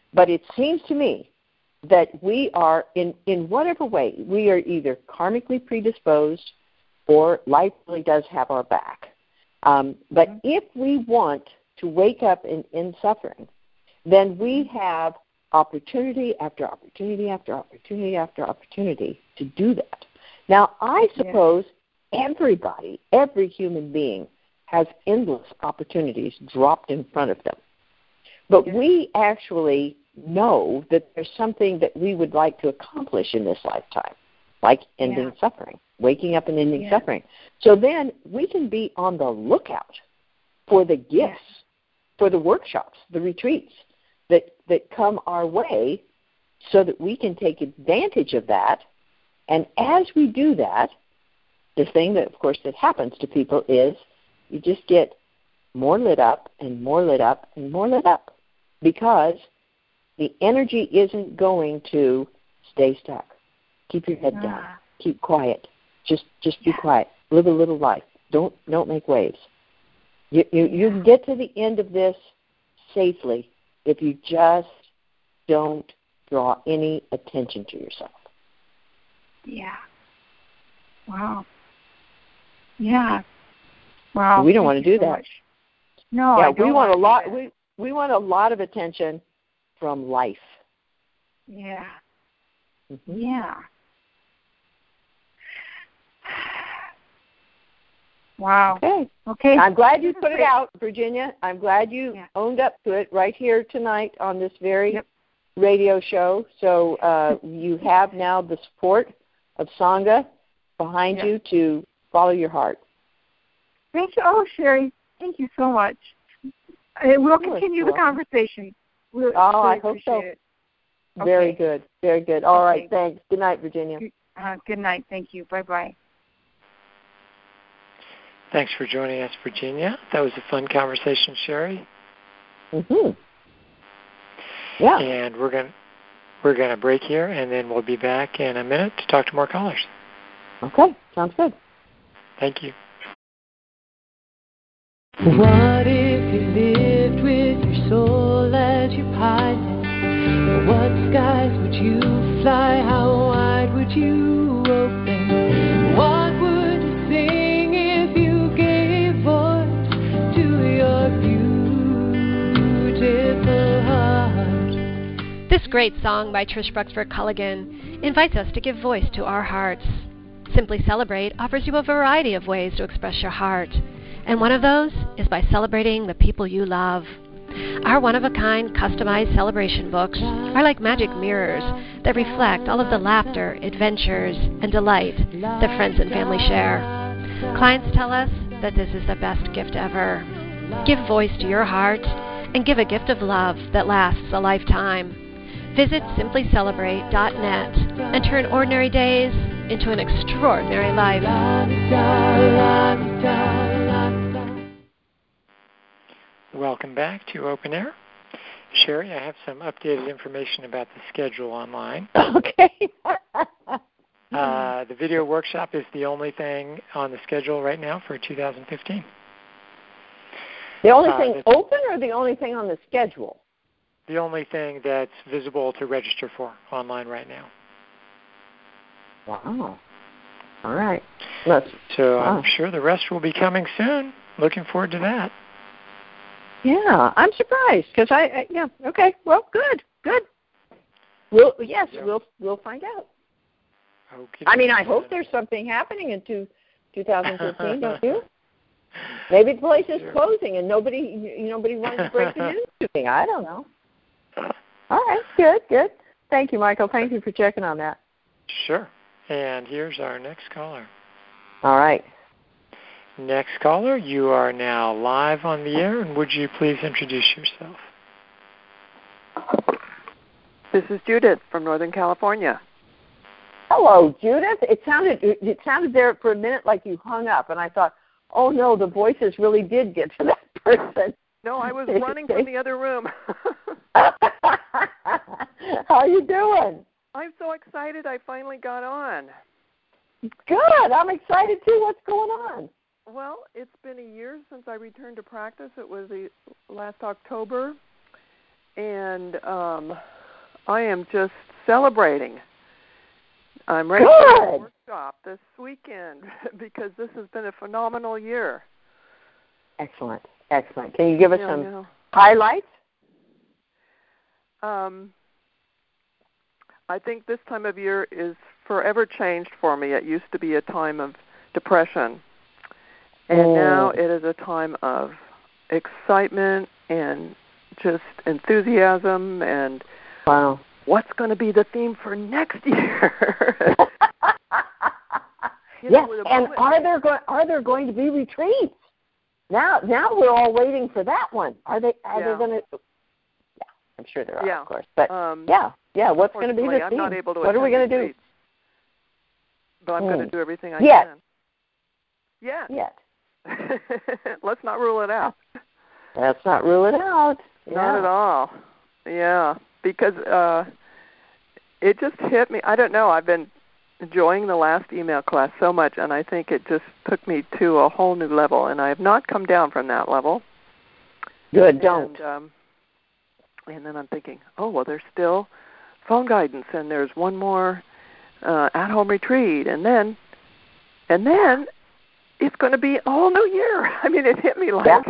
But it seems to me that we are, in, in whatever way, we are either karmically predisposed or life really does have our back. Um, but mm-hmm. if we want to wake up in, in suffering, then we have opportunity after opportunity after opportunity after opportunity to do that. Now, I suppose yeah. everybody, every human being has endless opportunities dropped in front of them. But yeah. we actually know that there's something that we would like to accomplish in this lifetime, like ending yeah. suffering, waking up and ending yeah. suffering. So then we can be on the lookout for the gifts, yeah. for the workshops, the retreats that, that come our way so that we can take advantage of that. And as we do that, the thing that, of course, that happens to people is you just get more lit up and more lit up and more lit up because the energy isn't going to stay stuck. Keep your head down. Ah. Keep quiet. Just just be yeah. quiet. Live a little life. Don't don't make waves. You you, you can get to the end of this safely if you just don't draw any attention to yourself. Yeah. Wow. Yeah. Wow. We don't want to do so that. Much. No, yeah, I don't we want, want a lot. that. We we want a lot of attention from life. Yeah. Mm-hmm. Yeah. Wow. Okay. Okay. I'm glad you put it out, Virginia. I'm glad you yeah. owned up to it right here tonight on this very yep. radio show. So uh, you have now the support of Sangha behind yep. you to follow your heart. Thank you. Oh, Sherry, thank you so much. Uh, we'll continue the conversation. We'll, oh, really I hope so. It. Very okay. good. Very good. All okay. right. Thanks. Good night, Virginia. Uh, good night. Thank you. Bye-bye. Thanks for joining us, Virginia. That was a fun conversation, Sherry. Mhm. Yeah. And we're going we're going to break here, and then we'll be back in a minute to talk to more callers. Okay. Sounds good. Thank you. What if you lived with your soul as your pilot? What skies would you fly? How wide would you open? What would you sing if you gave voice to your beautiful heart? This great song by Trish Bruxford Culligan invites us to give voice to our hearts. Simply Celebrate offers you a variety of ways to express your heart. And one of those is by celebrating the people you love. Our one-of-a-kind customized celebration books are like magic mirrors that reflect all of the laughter, adventures, and delight that friends and family share. Clients tell us that this is the best gift ever. Give voice to your heart and give a gift of love that lasts a lifetime. Visit simply celebrate dot net and turn ordinary days into an extraordinary life. Welcome back to Open Air. Sherry, I have some updated information about the schedule online. Okay. uh, the video workshop is the only thing on the schedule right now for two thousand fifteen. The only uh, thing open or the only thing on the schedule? The only thing that's visible to register for online right now. Wow. All right. Let's, so wow. I'm sure the rest will be coming soon. Looking forward to that. Yeah, I'm surprised because I, I yeah okay well good good we'll yes yep. we'll we'll find out. Okay. I mean I hope there's something happening in two, twenty fifteen, don't you? Maybe the place is sure. closing and nobody you nobody wanted to break the news to me. I don't know. All right, good good. Thank you, Michael. Thank you for checking on that. Sure. And here's our next caller. All right. Next caller, you are now live on the air, and would you please introduce yourself? This is Judith from Northern California. Hello, Judith. It sounded it sounded there for a minute like you hung up, and I thought, oh no, the voices really did get to that person. No, I was running from the other room. How you doing? I'm so excited I finally got on. Good. I'm excited too. What's going on? Well, it's been a year since I returned to practice. It was the last October, and um, I am just celebrating. I'm ready Good. for the workshop this weekend because this has been a phenomenal year. Excellent, excellent. Can you give us yeah, some yeah. highlights? Um, I think this time of year is forever changed for me. It used to be a time of depression, and mm. now it is a time of excitement and just enthusiasm and wow. What's going to be the theme for next year? Yes, know, and are there go- are there going to be retreats? Now, now we're all waiting for that one. Are they? Are yeah. they going to? Yeah, I'm sure there are, yeah. of course. But um, yeah, yeah. What's going to be the theme? I'm not able to what are we going to do? But I'm mm. going to do everything I Yet. can. Yeah. Yet. Let's not rule it out. Let's not rule it out. Yeah. Not at all. Yeah, because uh, it just hit me. I don't know. I've been enjoying the last email class so much, and I think it just took me to a whole new level, and I have not come down from that level. Good, don't. And, um, and then I'm thinking, oh, well, there's still phone guidance, and there's one more uh, at-home retreat, and then, and then it's going to be a whole new year. I mean, it hit me like, yeah.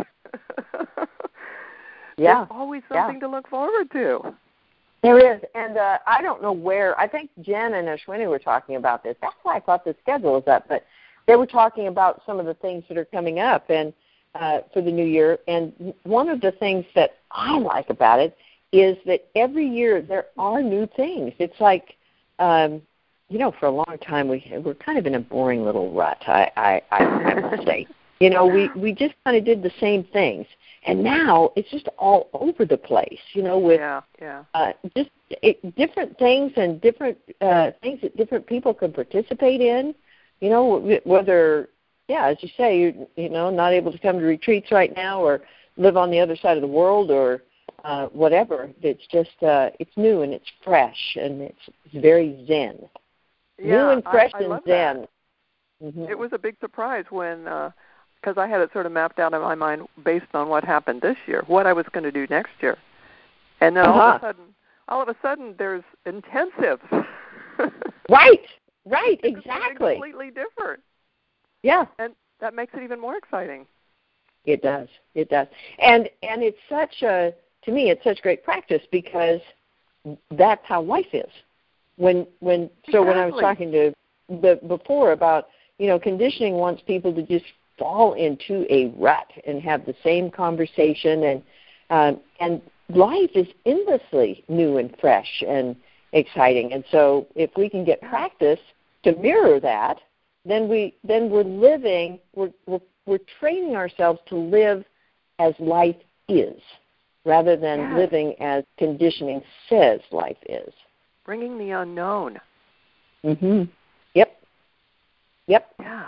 yeah. There's always something yeah. to look forward to. There is, and uh, I don't know where. I think Jen and Ashwini were talking about this. That's why I thought the schedule was up, but they were talking about some of the things that are coming up and uh, for the new year. And one of the things that I like about it is that every year there are new things. It's like, um, you know, for a long time we we're kind of in a boring little rut. I I, I, I must say, you know, we we just kind of did the same things. And now it's just all over the place, you know, with yeah, yeah. Uh, just it, different things and different uh, things that different people can participate in, you know, whether, yeah, as you say, you you know, not able to come to retreats right now or live on the other side of the world or uh, whatever. It's just, uh, it's new and it's fresh and it's, it's very zen. Yeah, new and fresh I, I and love zen. That. Mm-hmm. It was a big surprise when... Uh, because I had it sort of mapped out in my mind based on what happened this year, what I was going to do next year. And then uh-huh. all of a sudden, all of a sudden, there's intensives. right, right, it's exactly. Completely different. Yeah. And that makes it even more exciting. It does, it does. And and it's such a, to me, it's such great practice because that's how life is. When when exactly. So when I was talking to the, before about, you know, conditioning wants people to just fall into a rut and have the same conversation, and um, and life is endlessly new and fresh and exciting. And so if we can get practice to mirror that, then we then we're living we're we're, we're training ourselves to live as life is, rather than yes. living as conditioning says life is. Bringing the unknown. Mhm. Yep. Yep. Yeah.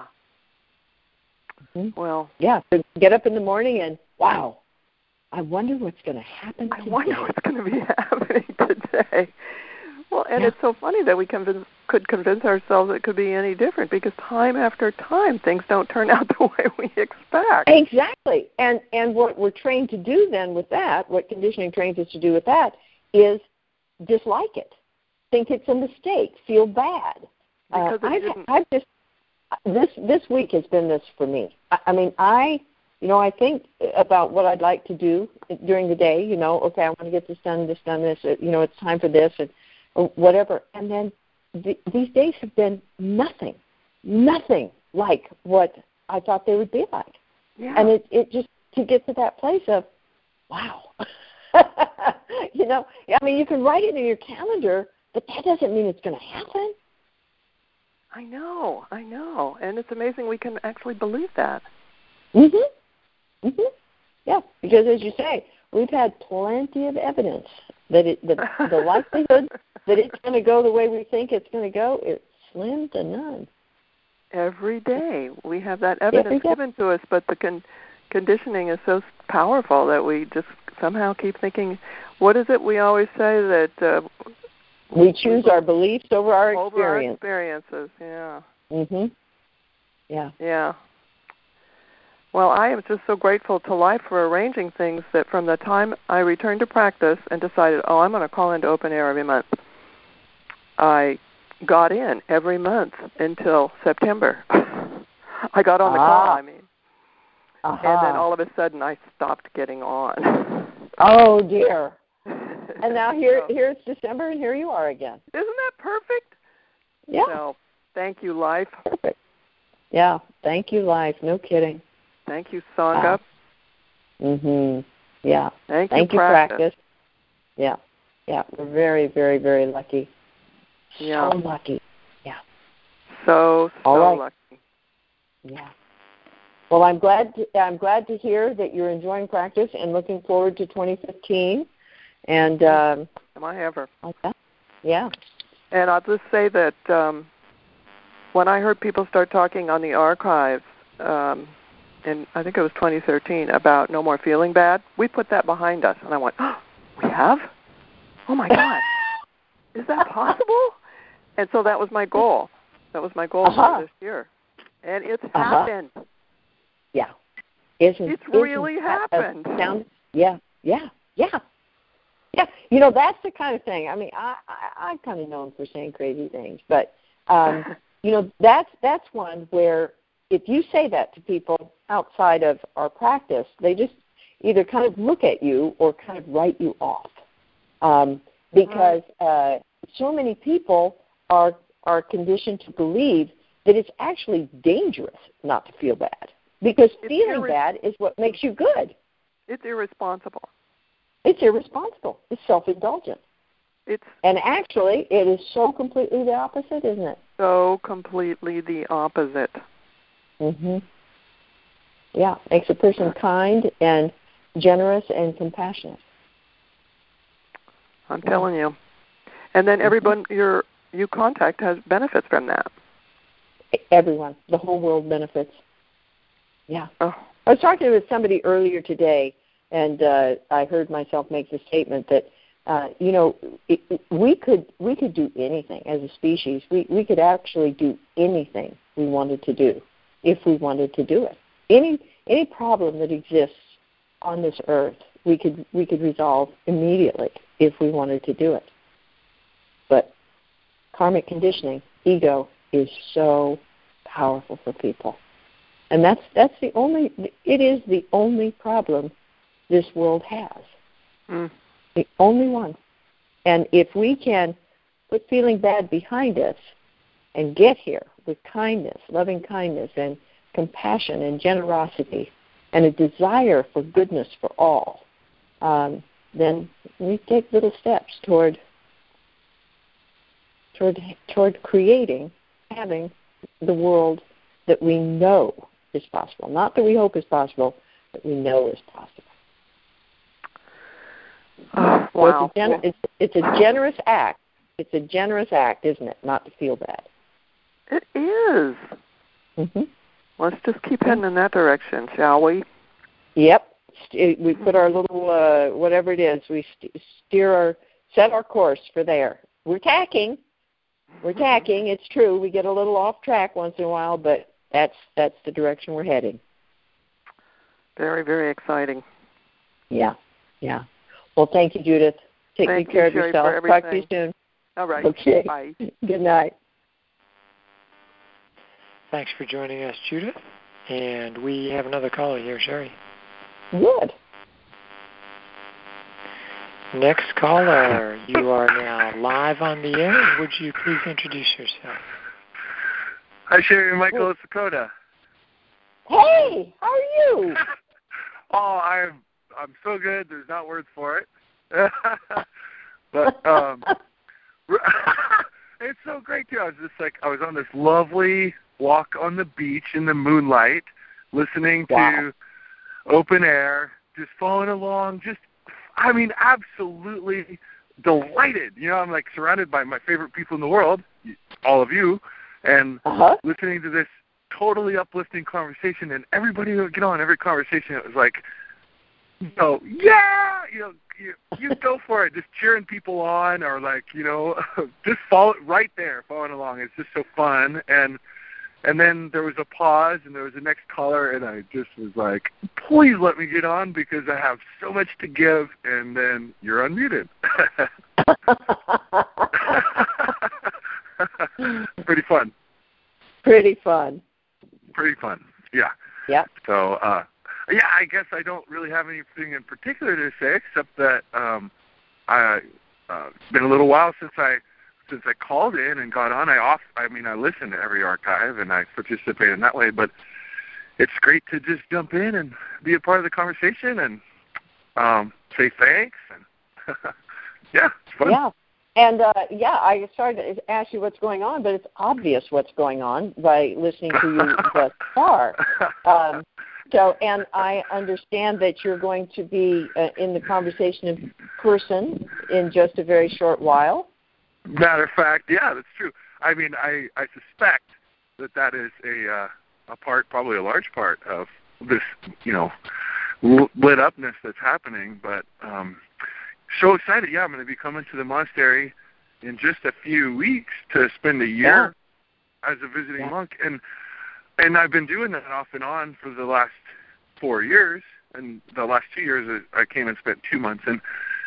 Mm-hmm. Well, yeah. So get up in the morning and wow, I wonder what's going to happen I today. wonder what's going to be happening today. Well, and yeah. it's so funny that we convince, could convince ourselves it could be any different because time after time things don't turn out the way we expect. Exactly. And and what we're trained to do then with that, what conditioning trains us to do with that, is dislike it, think it's a mistake, feel bad. Because uh, it I've, didn't... I've just this this week has been this for me. I, I mean, I you know I think about what I'd like to do during the day. You know, okay, I want to get this done, this done, this. You know, it's time for this and or whatever. And then the, these days have been nothing, nothing like what I thought they would be like. Yeah. And it it just to get to that place of, wow. you know, I mean, you can write it in your calendar, but that doesn't mean it's going to happen. I know, I know, and it's amazing we can actually believe that. Mhm. Mhm. Yeah, because as you say, we've had plenty of evidence that it that the likelihood that it's going to go the way we think it's going to go is slim to none. Every day we have that evidence given to us, but the con- conditioning is so powerful that we just somehow keep thinking, what is it we always say that... Uh, we choose our beliefs over our experience. Over our experiences, yeah. Mhm. Yeah. Yeah. Well, I am just so grateful to life for arranging things that from the time I returned to practice and decided, oh, I'm going to call into open air every month, I got in every month until September. I got on the ah. call, I mean. Uh-huh. And then all of a sudden I stopped getting on. Oh, dear. And now here, so, here it's December, and here you are again. Isn't that perfect? Yeah. So, thank you, life. Perfect. Yeah, thank you, life. No kidding. Thank you, Sangha. Uh, mm-hmm. Yeah. Thank, thank you, you, practice. practice. Yeah. Yeah, we're very, very, very lucky. Yeah. So lucky. Yeah. So, so All right. lucky. Yeah. Well, I'm glad to, I'm glad to hear that you're enjoying practice and looking forward to twenty fifteen. And um, am I ever? Okay. Yeah. And I'll just say that um, when I heard people start talking on the archives, um, in I think it was twenty thirteen, about no more feeling bad, we put that behind us, and I went, oh, we have? Oh my God, is that possible? And so that was my goal. That was my goal uh-huh. for this year, and it's uh-huh. happened. Yeah. Isn't, it's isn't really happened. Sound, yeah, yeah, yeah. Yeah, you know, that's the kind of thing. I mean, I, I, I'm kind of known for saying crazy things, but, um, you know, that's that's one where if you say that to people outside of our practice, they just either kind of look at you or kind of write you off um, because uh, so many people are are conditioned to believe that it's actually dangerous not to feel bad. Because it's feeling irre- bad is what makes you good. It's irresponsible. It's irresponsible. It's self-indulgent. It's and actually, it is so completely the opposite, isn't it? So completely the opposite. Mhm. Yeah, makes a person kind and generous and compassionate. I'm yeah. telling you. And then everyone mm-hmm. you're, you contact has benefits from that. Everyone. The whole world benefits. Yeah. Oh. I was talking with somebody earlier today, and uh, I heard myself make the statement that, uh, you know, it, it, we could we could do anything as a species. We we could actually do anything we wanted to do if we wanted to do it. Any any problem that exists on this earth, we could we could resolve immediately if we wanted to do it. But karmic conditioning, ego, is so powerful for people. And that's that's the only it is the only problem this world has. Mm. The only one. And if we can put feeling bad behind us and get here with kindness, loving kindness and compassion and generosity and a desire for goodness for all, um, then we take little steps toward toward toward creating, having the world that we know is possible. Not that we hope is possible, but we know is possible. Oh, so wow. It's a, gener- it's, it's a generous act. It's a generous act, isn't it, not to feel bad? It is. Mm-hmm. Let's just keep heading in that direction, shall we? Yep. We put our little, uh, whatever it is, we steer our, set our course for there. We're tacking. We're tacking. It's true. We get a little off track once in a while, but that's that's the direction we're heading. Very, very exciting. Yeah, yeah. Well, thank you, Judith. Take thank good care you, of Sherry, yourself. for everything. Talk to you soon. All right. Okay. Bye. Good night. Thanks for joining us, Judith. And we have another caller here, Sherry. Good. Next caller, you are now live on the air. Would you please introduce yourself? Hi, Sherry. Michael, it's Dakota. Hey, how are you? Oh, I'm I'm so good. There's not words for it. But um, it's so great too. I was just like I was on this lovely walk on the beach in the moonlight, listening wow. to open air, just following along. Just I mean, absolutely delighted. You know, I'm like surrounded by my favorite people in the world, all of you, and uh-huh. listening to this totally uplifting conversation. And everybody would get on every conversation. It was like, you know, yeah, you know, you, you go for it, just cheering people on, or like, you know, just follow right there, following along. It's just so fun. And and then there was a pause, and there was the next caller, and I just was like, please let me get on because I have so much to give, and then you're unmuted. Pretty fun. Pretty fun. Pretty fun, yeah. Yeah. So, uh, yeah, I guess I don't really have anything in particular to say except that um, I, uh, it's been a little while since I since I called in and got on. I off. I mean, I listen to every archive and I participate in that way. But it's great to just jump in and be a part of the conversation and um, say thanks. And yeah, it's fun. Yeah. And, uh, yeah, I started to ask you what's going on, but it's obvious what's going on by listening to you thus far. Um, so, and I understand that you're going to be uh, in the conversation in person in just a very short while. Matter of fact, yeah, that's true. I mean, I, I suspect that that is a uh, a part, probably a large part of this, you know, lit upness that's happening. But um, so excited, yeah, I'm going to be coming to the monastery in just a few weeks to spend a year yeah. as a visiting yeah. monk, and and I've been doing that off and on for the last four years. And the last two years, I came and spent two months, and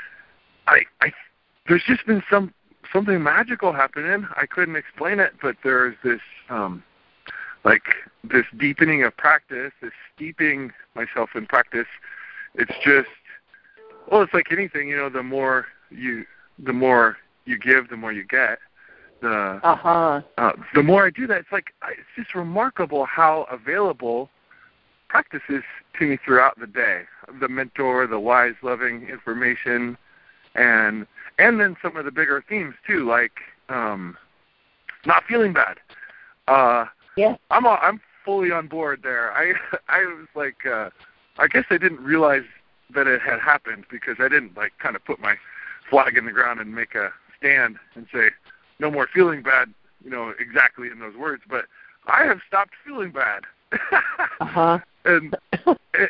I, I there's just been some. something magical happening. I couldn't explain it, but there's this, um, like, this deepening of practice, this steeping myself in practice. It's just, well, it's like anything, you know, the more you, the more you give, the more you get. The, uh-huh. uh, the more I do that, it's like, it's just remarkable how available practice is to me throughout the day. The mentor, the wise, loving information, and and then some of the bigger themes too, like um, not feeling bad. Uh, yeah, I'm a, I'm fully on board there. I I was like, uh, I guess I didn't realize that it had happened because I didn't like kind of put my flag in the ground and make a stand and say no more feeling bad, you know, exactly in those words. But I have stopped feeling bad. uh-huh. And it,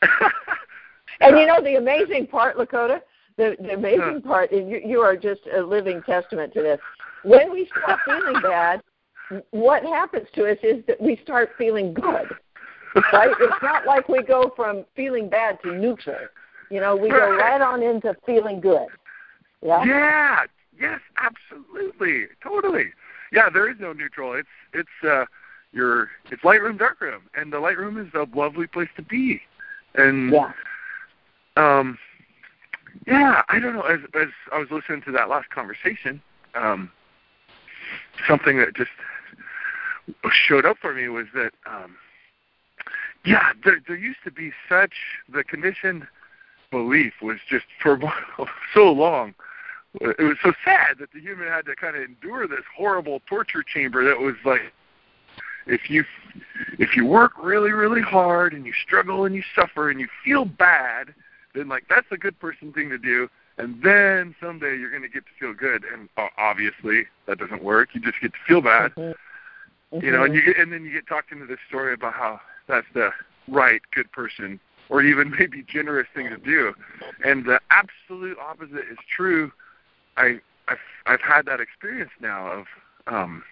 and you know the amazing part, Lakota. The, the amazing part, and you, you are just a living testament to this. When we stop feeling bad, what happens to us is that we start feeling good, right? It's not like we go from feeling bad to neutral. You know, we go right on into feeling good. Yeah. Yeah. Yes. Absolutely. Totally. Yeah. There is no neutral. It's it's uh, your it's light room, dark room, and the light room is a lovely place to be. And yeah. Um. Yeah, I don't know. As as I was listening to that last conversation, um, something that just showed up for me was that, um, yeah, there, there used to be such, the conditioned belief was just for so long. It was so sad that the human had to kind of endure this horrible torture chamber that was like, if you if you work really, really hard and you struggle and you suffer and you feel bad, then, like, that's a good person thing to do, and then someday you're going to get to feel good. And uh, obviously, that doesn't work. You just get to feel bad, mm-hmm. you know. And you get, and then you get talked into this story about how that's the right, good person, or even maybe generous thing to do. And the absolute opposite is true. I I've, I've had that experience now of um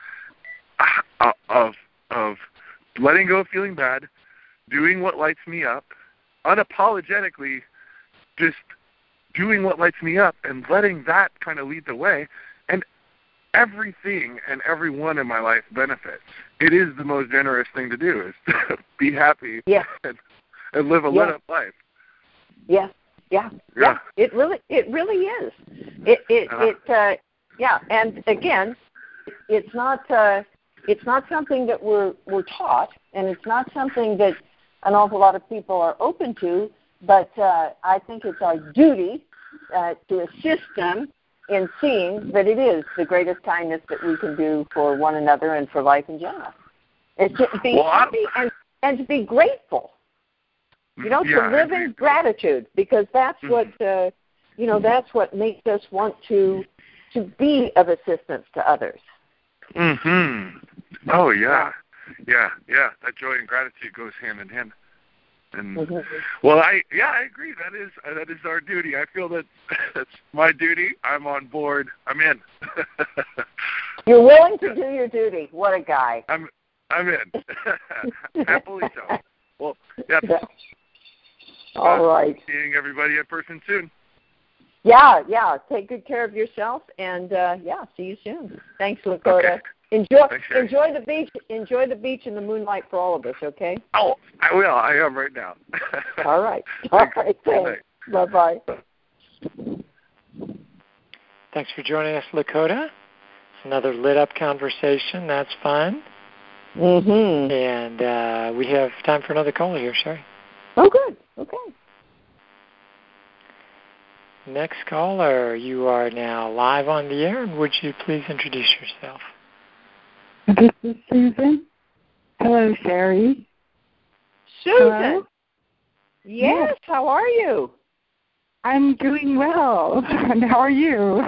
uh, of of letting go of feeling bad, doing what lights me up. Unapologetically just doing what lights me up and letting that kind of lead the way, and everything and everyone in my life benefits. It is the most generous thing to do, is to be happy yeah. and, and live a yeah. lit up life. Yeah. yeah, yeah, yeah. It really, it really is. It, it, uh, it. Uh, yeah, and again, it's not, uh, it's not something that we're we're taught, and it's not something that an awful lot of people are open to, but uh, I think it's our duty uh, to assist them in seeing that it is the greatest kindness that we can do for one another and for life in general. It's to be well, happy and, and to be grateful, you know, yeah, to live in gratitude, because that's mm-hmm. what, uh, you know, that's what makes us want to to be of assistance to others. Mm-hmm. Oh, yeah. Yeah, yeah, that joy and gratitude goes hand in hand. And mm-hmm. well, I yeah, I agree. That is uh, that is our duty. I feel that that's my duty. I'm on board. I'm in. You're willing to do your duty. What a guy. I'm I'm in. Happily so. Well, yeah. All uh, right. Seeing everybody in person soon. Yeah, yeah. Take good care of yourself, and uh, yeah, see you soon. Thanks, Lakota. Okay. Enjoy, Thanks, enjoy the beach. Enjoy the beach and the moonlight for all of us. Okay. Oh, I will. I am right now. All right. All Thanks. right. Thanks. Bye bye. Thanks for joining us, Lakota. Another lit up conversation. That's fun. Mm-hmm. And uh, we have time for another caller here, Sherry. Oh, good. Okay. Next caller, you are now live on the air. Would you please introduce yourself? This is Susan. Hello, Sherry. Susan. Hello? Yes. How are you? I'm doing well. And how are you?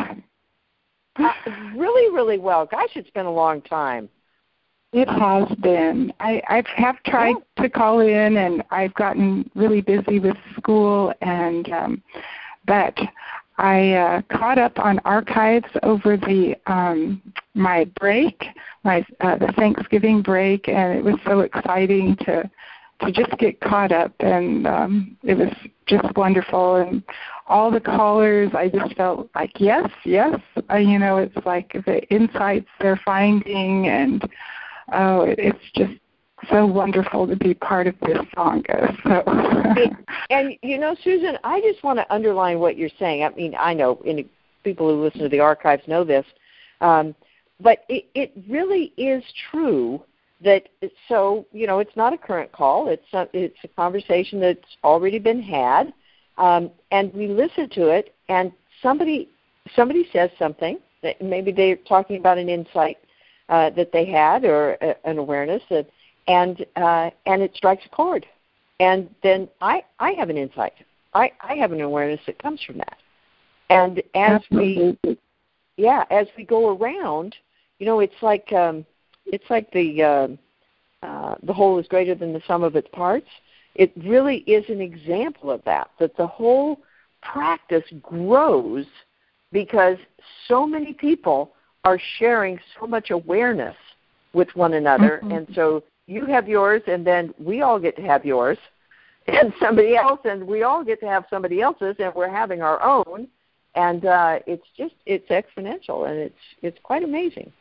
Uh, really, really well. Gosh, it's been a long time. It has been. I I have tried yeah. to call in, and I've gotten really busy with school, and um, but I uh, caught up on archives over the um, my break, my uh, the Thanksgiving break, and it was so exciting to to just get caught up, and um, it was just wonderful. And all the callers, I just felt like yes, yes, uh, you know, it's like the insights they're finding, and oh, it, it's just so wonderful to be part of this Sangha. So. and, and, you know, Susan, I just want to underline what you're saying. I mean, I know and people who listen to the archives know this, um, but it, it really is true that, so, you know, it's not a current call. It's a, it's a conversation that's already been had, um, and we listen to it, and somebody somebody says something, that maybe they're talking about an insight uh, that they had or a, an awareness that, and uh, and it strikes a chord, and then I, I have an insight. I, I have an awareness that comes from that, and as Absolutely. we yeah as we go around, you know, it's like um, it's like the uh, uh, the whole is greater than the sum of its parts. It really is an example of that. That the whole practice grows because so many people are sharing so much awareness with one another, mm-hmm. and so you have yours, and then we all get to have yours, and somebody else, and we all get to have somebody else's, and we're having our own, and uh, it's just it's exponential, and it's it's quite amazing.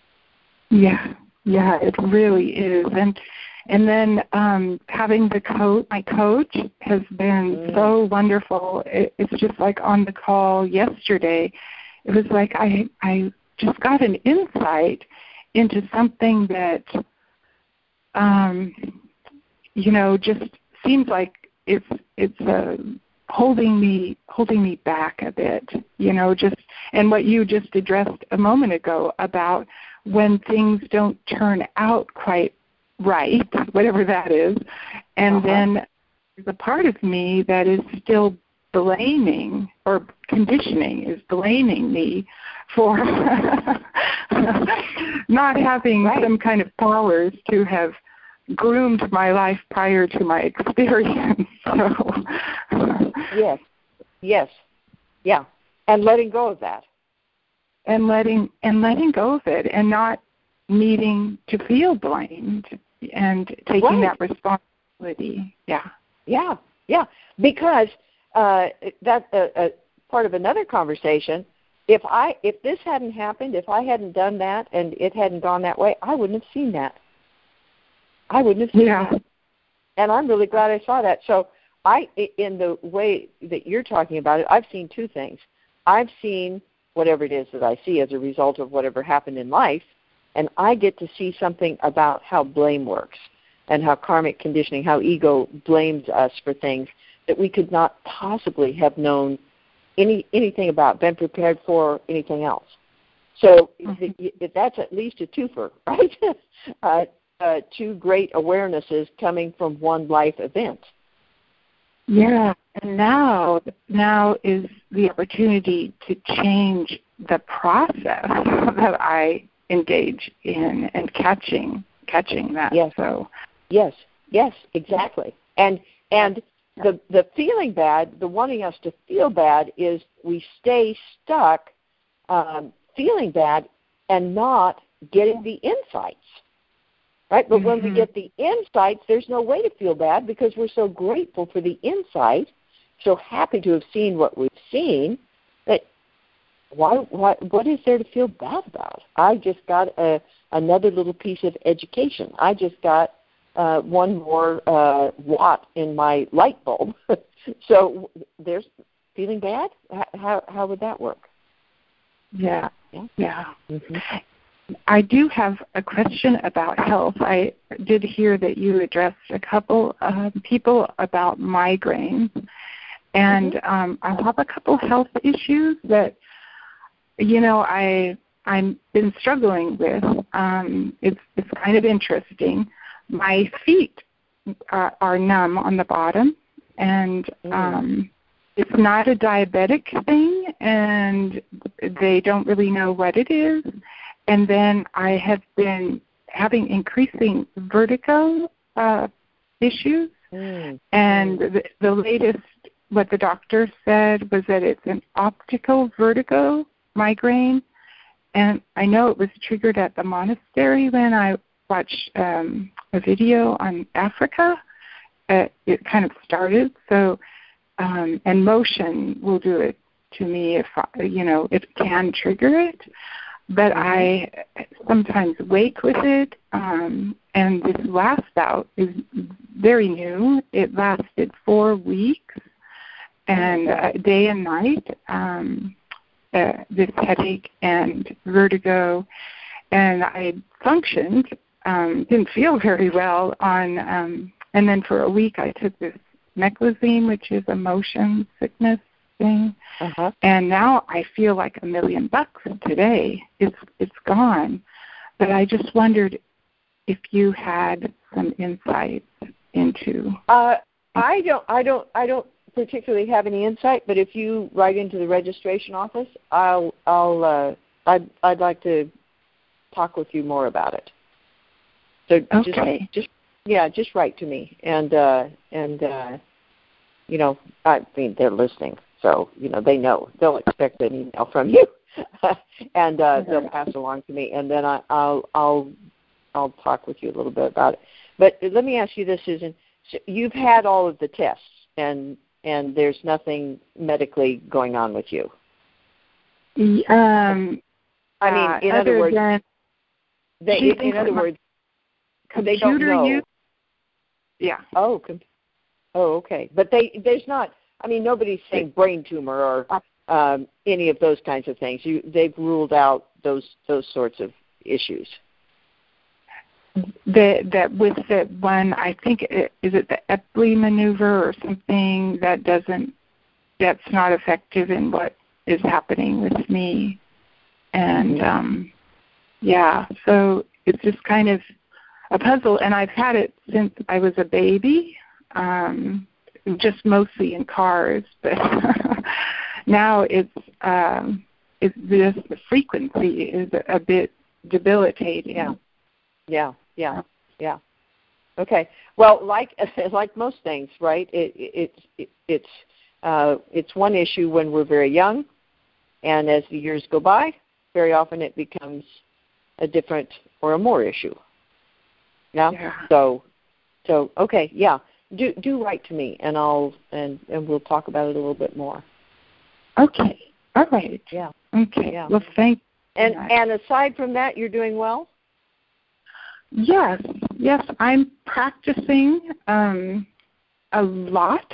Yeah, yeah, it really is, and and then um, having the coach, my coach has been mm. so wonderful. It, it's just like on the call yesterday, it was like I I just got an insight into something that, um, you know, just seems like it's it's uh, holding me holding me back a bit, you know, just and what you just addressed a moment ago about when things don't turn out quite right, whatever that is, and uh-huh. then the part of me that is still blaming or conditioning is blaming me for not having right. some kind of powers to have groomed my life prior to my experience. So, yes, yes, yeah, and letting go of that, and letting and letting go of it, and not needing to feel blamed, and taking right. that responsibility. Yeah, yeah, yeah, because uh, that's uh, uh, part of another conversation. If I if this hadn't happened, if I hadn't done that, and it hadn't gone that way, I wouldn't have seen that. I wouldn't have seen yeah. that. And I'm really glad I saw that. So I, in the way that you're talking about it, I've seen two things. I've seen whatever it is that I see as a result of whatever happened in life, and I get to see something about how blame works and how karmic conditioning, how ego blames us for things that we could not possibly have known any anything about, been prepared for, anything else. So mm-hmm. if, if that's at least a twofer, right? uh, uh, two great awarenesses coming from one life event. Yeah, and now now is the opportunity to change the process that I engage in and catching catching that. Yes. So yes, yes, exactly. And and the the feeling bad, the wanting us to feel bad, is we stay stuck um, feeling bad and not getting the insights. right? But mm-hmm. when we get the insights, there's no way to feel bad because we're so grateful for the insight, so happy to have seen what we've seen, that why, why, what is there to feel bad about? I just got a, another little piece of education. I just got uh, one more uh, watt in my light bulb. So there's feeling bad? How, how would that work? Yeah, yeah. yeah. Mm-hmm. I do have a question about health. I did hear that you addressed a couple of people about migraines, and mm-hmm. um, I have a couple health issues that, you know, I I've been struggling with. Um, it's it's kind of interesting. My feet uh, are numb on the bottom, and um, it's not a diabetic thing, and they don't really know what it is. And then I have been having increasing vertigo uh, issues, mm. and the, the latest, what the doctor said was that it's an optical vertigo migraine, and I know it was triggered at the monastery when I watched um, a video on Africa. Uh, it kind of started, so um, and motion will do it to me if I, you know, it can trigger it. But I sometimes wake with it, um, and this last bout is very new. It lasted four weeks, and uh, day and night, um, uh, this headache and vertigo, and I functioned, um, didn't feel very well on, um, and then for a week I took this Meclizine, which is a motion sickness thing, uh-huh. and now I feel like a million bucks today. It's it's gone, but I just wondered if you had some insights into. Uh, I don't. I don't. I don't particularly have any insight. But if you write into the registration office, I'll. I'll. Uh, I'd. I'd like to talk with you more about it. So okay. just. Just. Yeah. Just write to me, and. Uh, and. Uh, you know. I mean, they're listening. So, you know, they know. They'll expect an email from you, and uh, they'll pass it along to me, and then I, I'll I'll I'll talk with you a little bit about it. But let me ask you this, Susan. So you've had all of the tests, and and there's nothing medically going on with you. Um, I mean, uh, in other words, than they, in, in other words, they don't know. Use? Yeah. Oh, com- oh, okay. But they there's not. I mean, nobody's saying brain tumor or um, any of those kinds of things. You, they've ruled out those those sorts of issues. The, that with the one, I think, it, is it the Epley maneuver or something that doesn't, that's not effective in what is happening with me. And, um, yeah, so it's just kind of a puzzle. And I've had it since I was a baby. Um just mostly in cars, but now it's um, it's just the frequency is a, a bit debilitating. Yeah, yeah, yeah, yeah. Okay. Well, like like most things, right? It, it, it it's uh, it's one issue when we're very young, and as the years go by, very often it becomes a different or a more issue. Yeah. yeah. So, so okay, yeah. Do do write to me, and I'll and, and we'll talk about it a little bit more. Okay. All right. Yeah. Okay. Yeah. Well, thank. And you. and aside from that, you're doing well. Yes. Yes, I'm practicing um, a lot,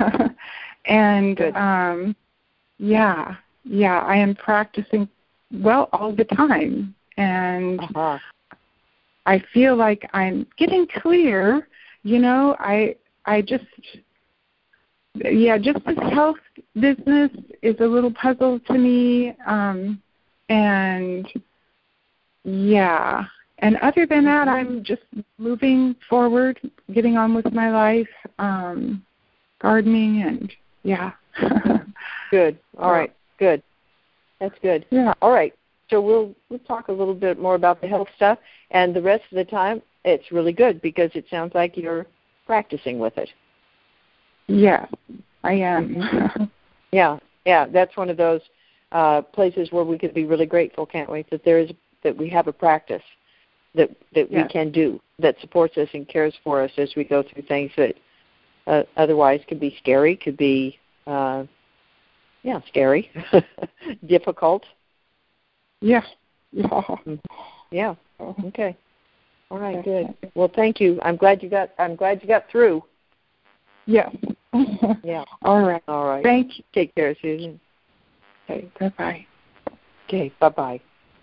and Good. um, yeah, yeah, I am practicing well all the time, and uh-huh. I feel like I'm getting clear. You know, I I just, yeah, just this health business is a little puzzle to me, um, and yeah, and other than that, I'm just moving forward, getting on with my life, um, gardening, and yeah. Good. All right. Good. That's good. Yeah. All right. So we'll we'll talk a little bit more about the health stuff, and the rest of the time, it's really good because it sounds like you're practicing with it. Yeah, I am. yeah, yeah. That's one of those uh, places where we could be really grateful, can't we? That there is that we have a practice, that that yes. we can do, that supports us and cares for us as we go through things that uh, otherwise could be scary, could be, uh, yeah, scary, difficult. Yeah. Yeah. Yeah. Okay. All right. Good. Well, thank you. I'm glad you got. I'm glad you got through. Yeah. Yeah. All right. All right. Thank you. Take care, Susan. Okay. Bye bye. Okay. Bye bye.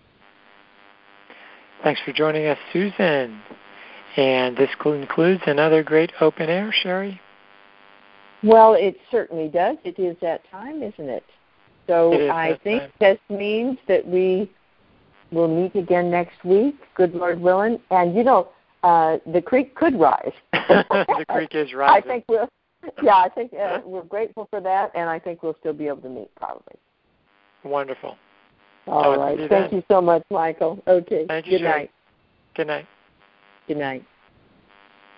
Thanks for joining us, Susan. And this concludes another great open air, Sherry. Well, it certainly does. It is that time, isn't it? So it is I think time. this means that we will meet again next week, good Lord willing. And, you know, uh, the creek could rise. The creek is rising. I think we'll, yeah, I think uh, we're grateful for that, and I think we'll still be able to meet probably. Wonderful. All Talk right. to you Thank then. you so much, Michael. Okay. Thank you, Good Sherry. night. Good night. Good night.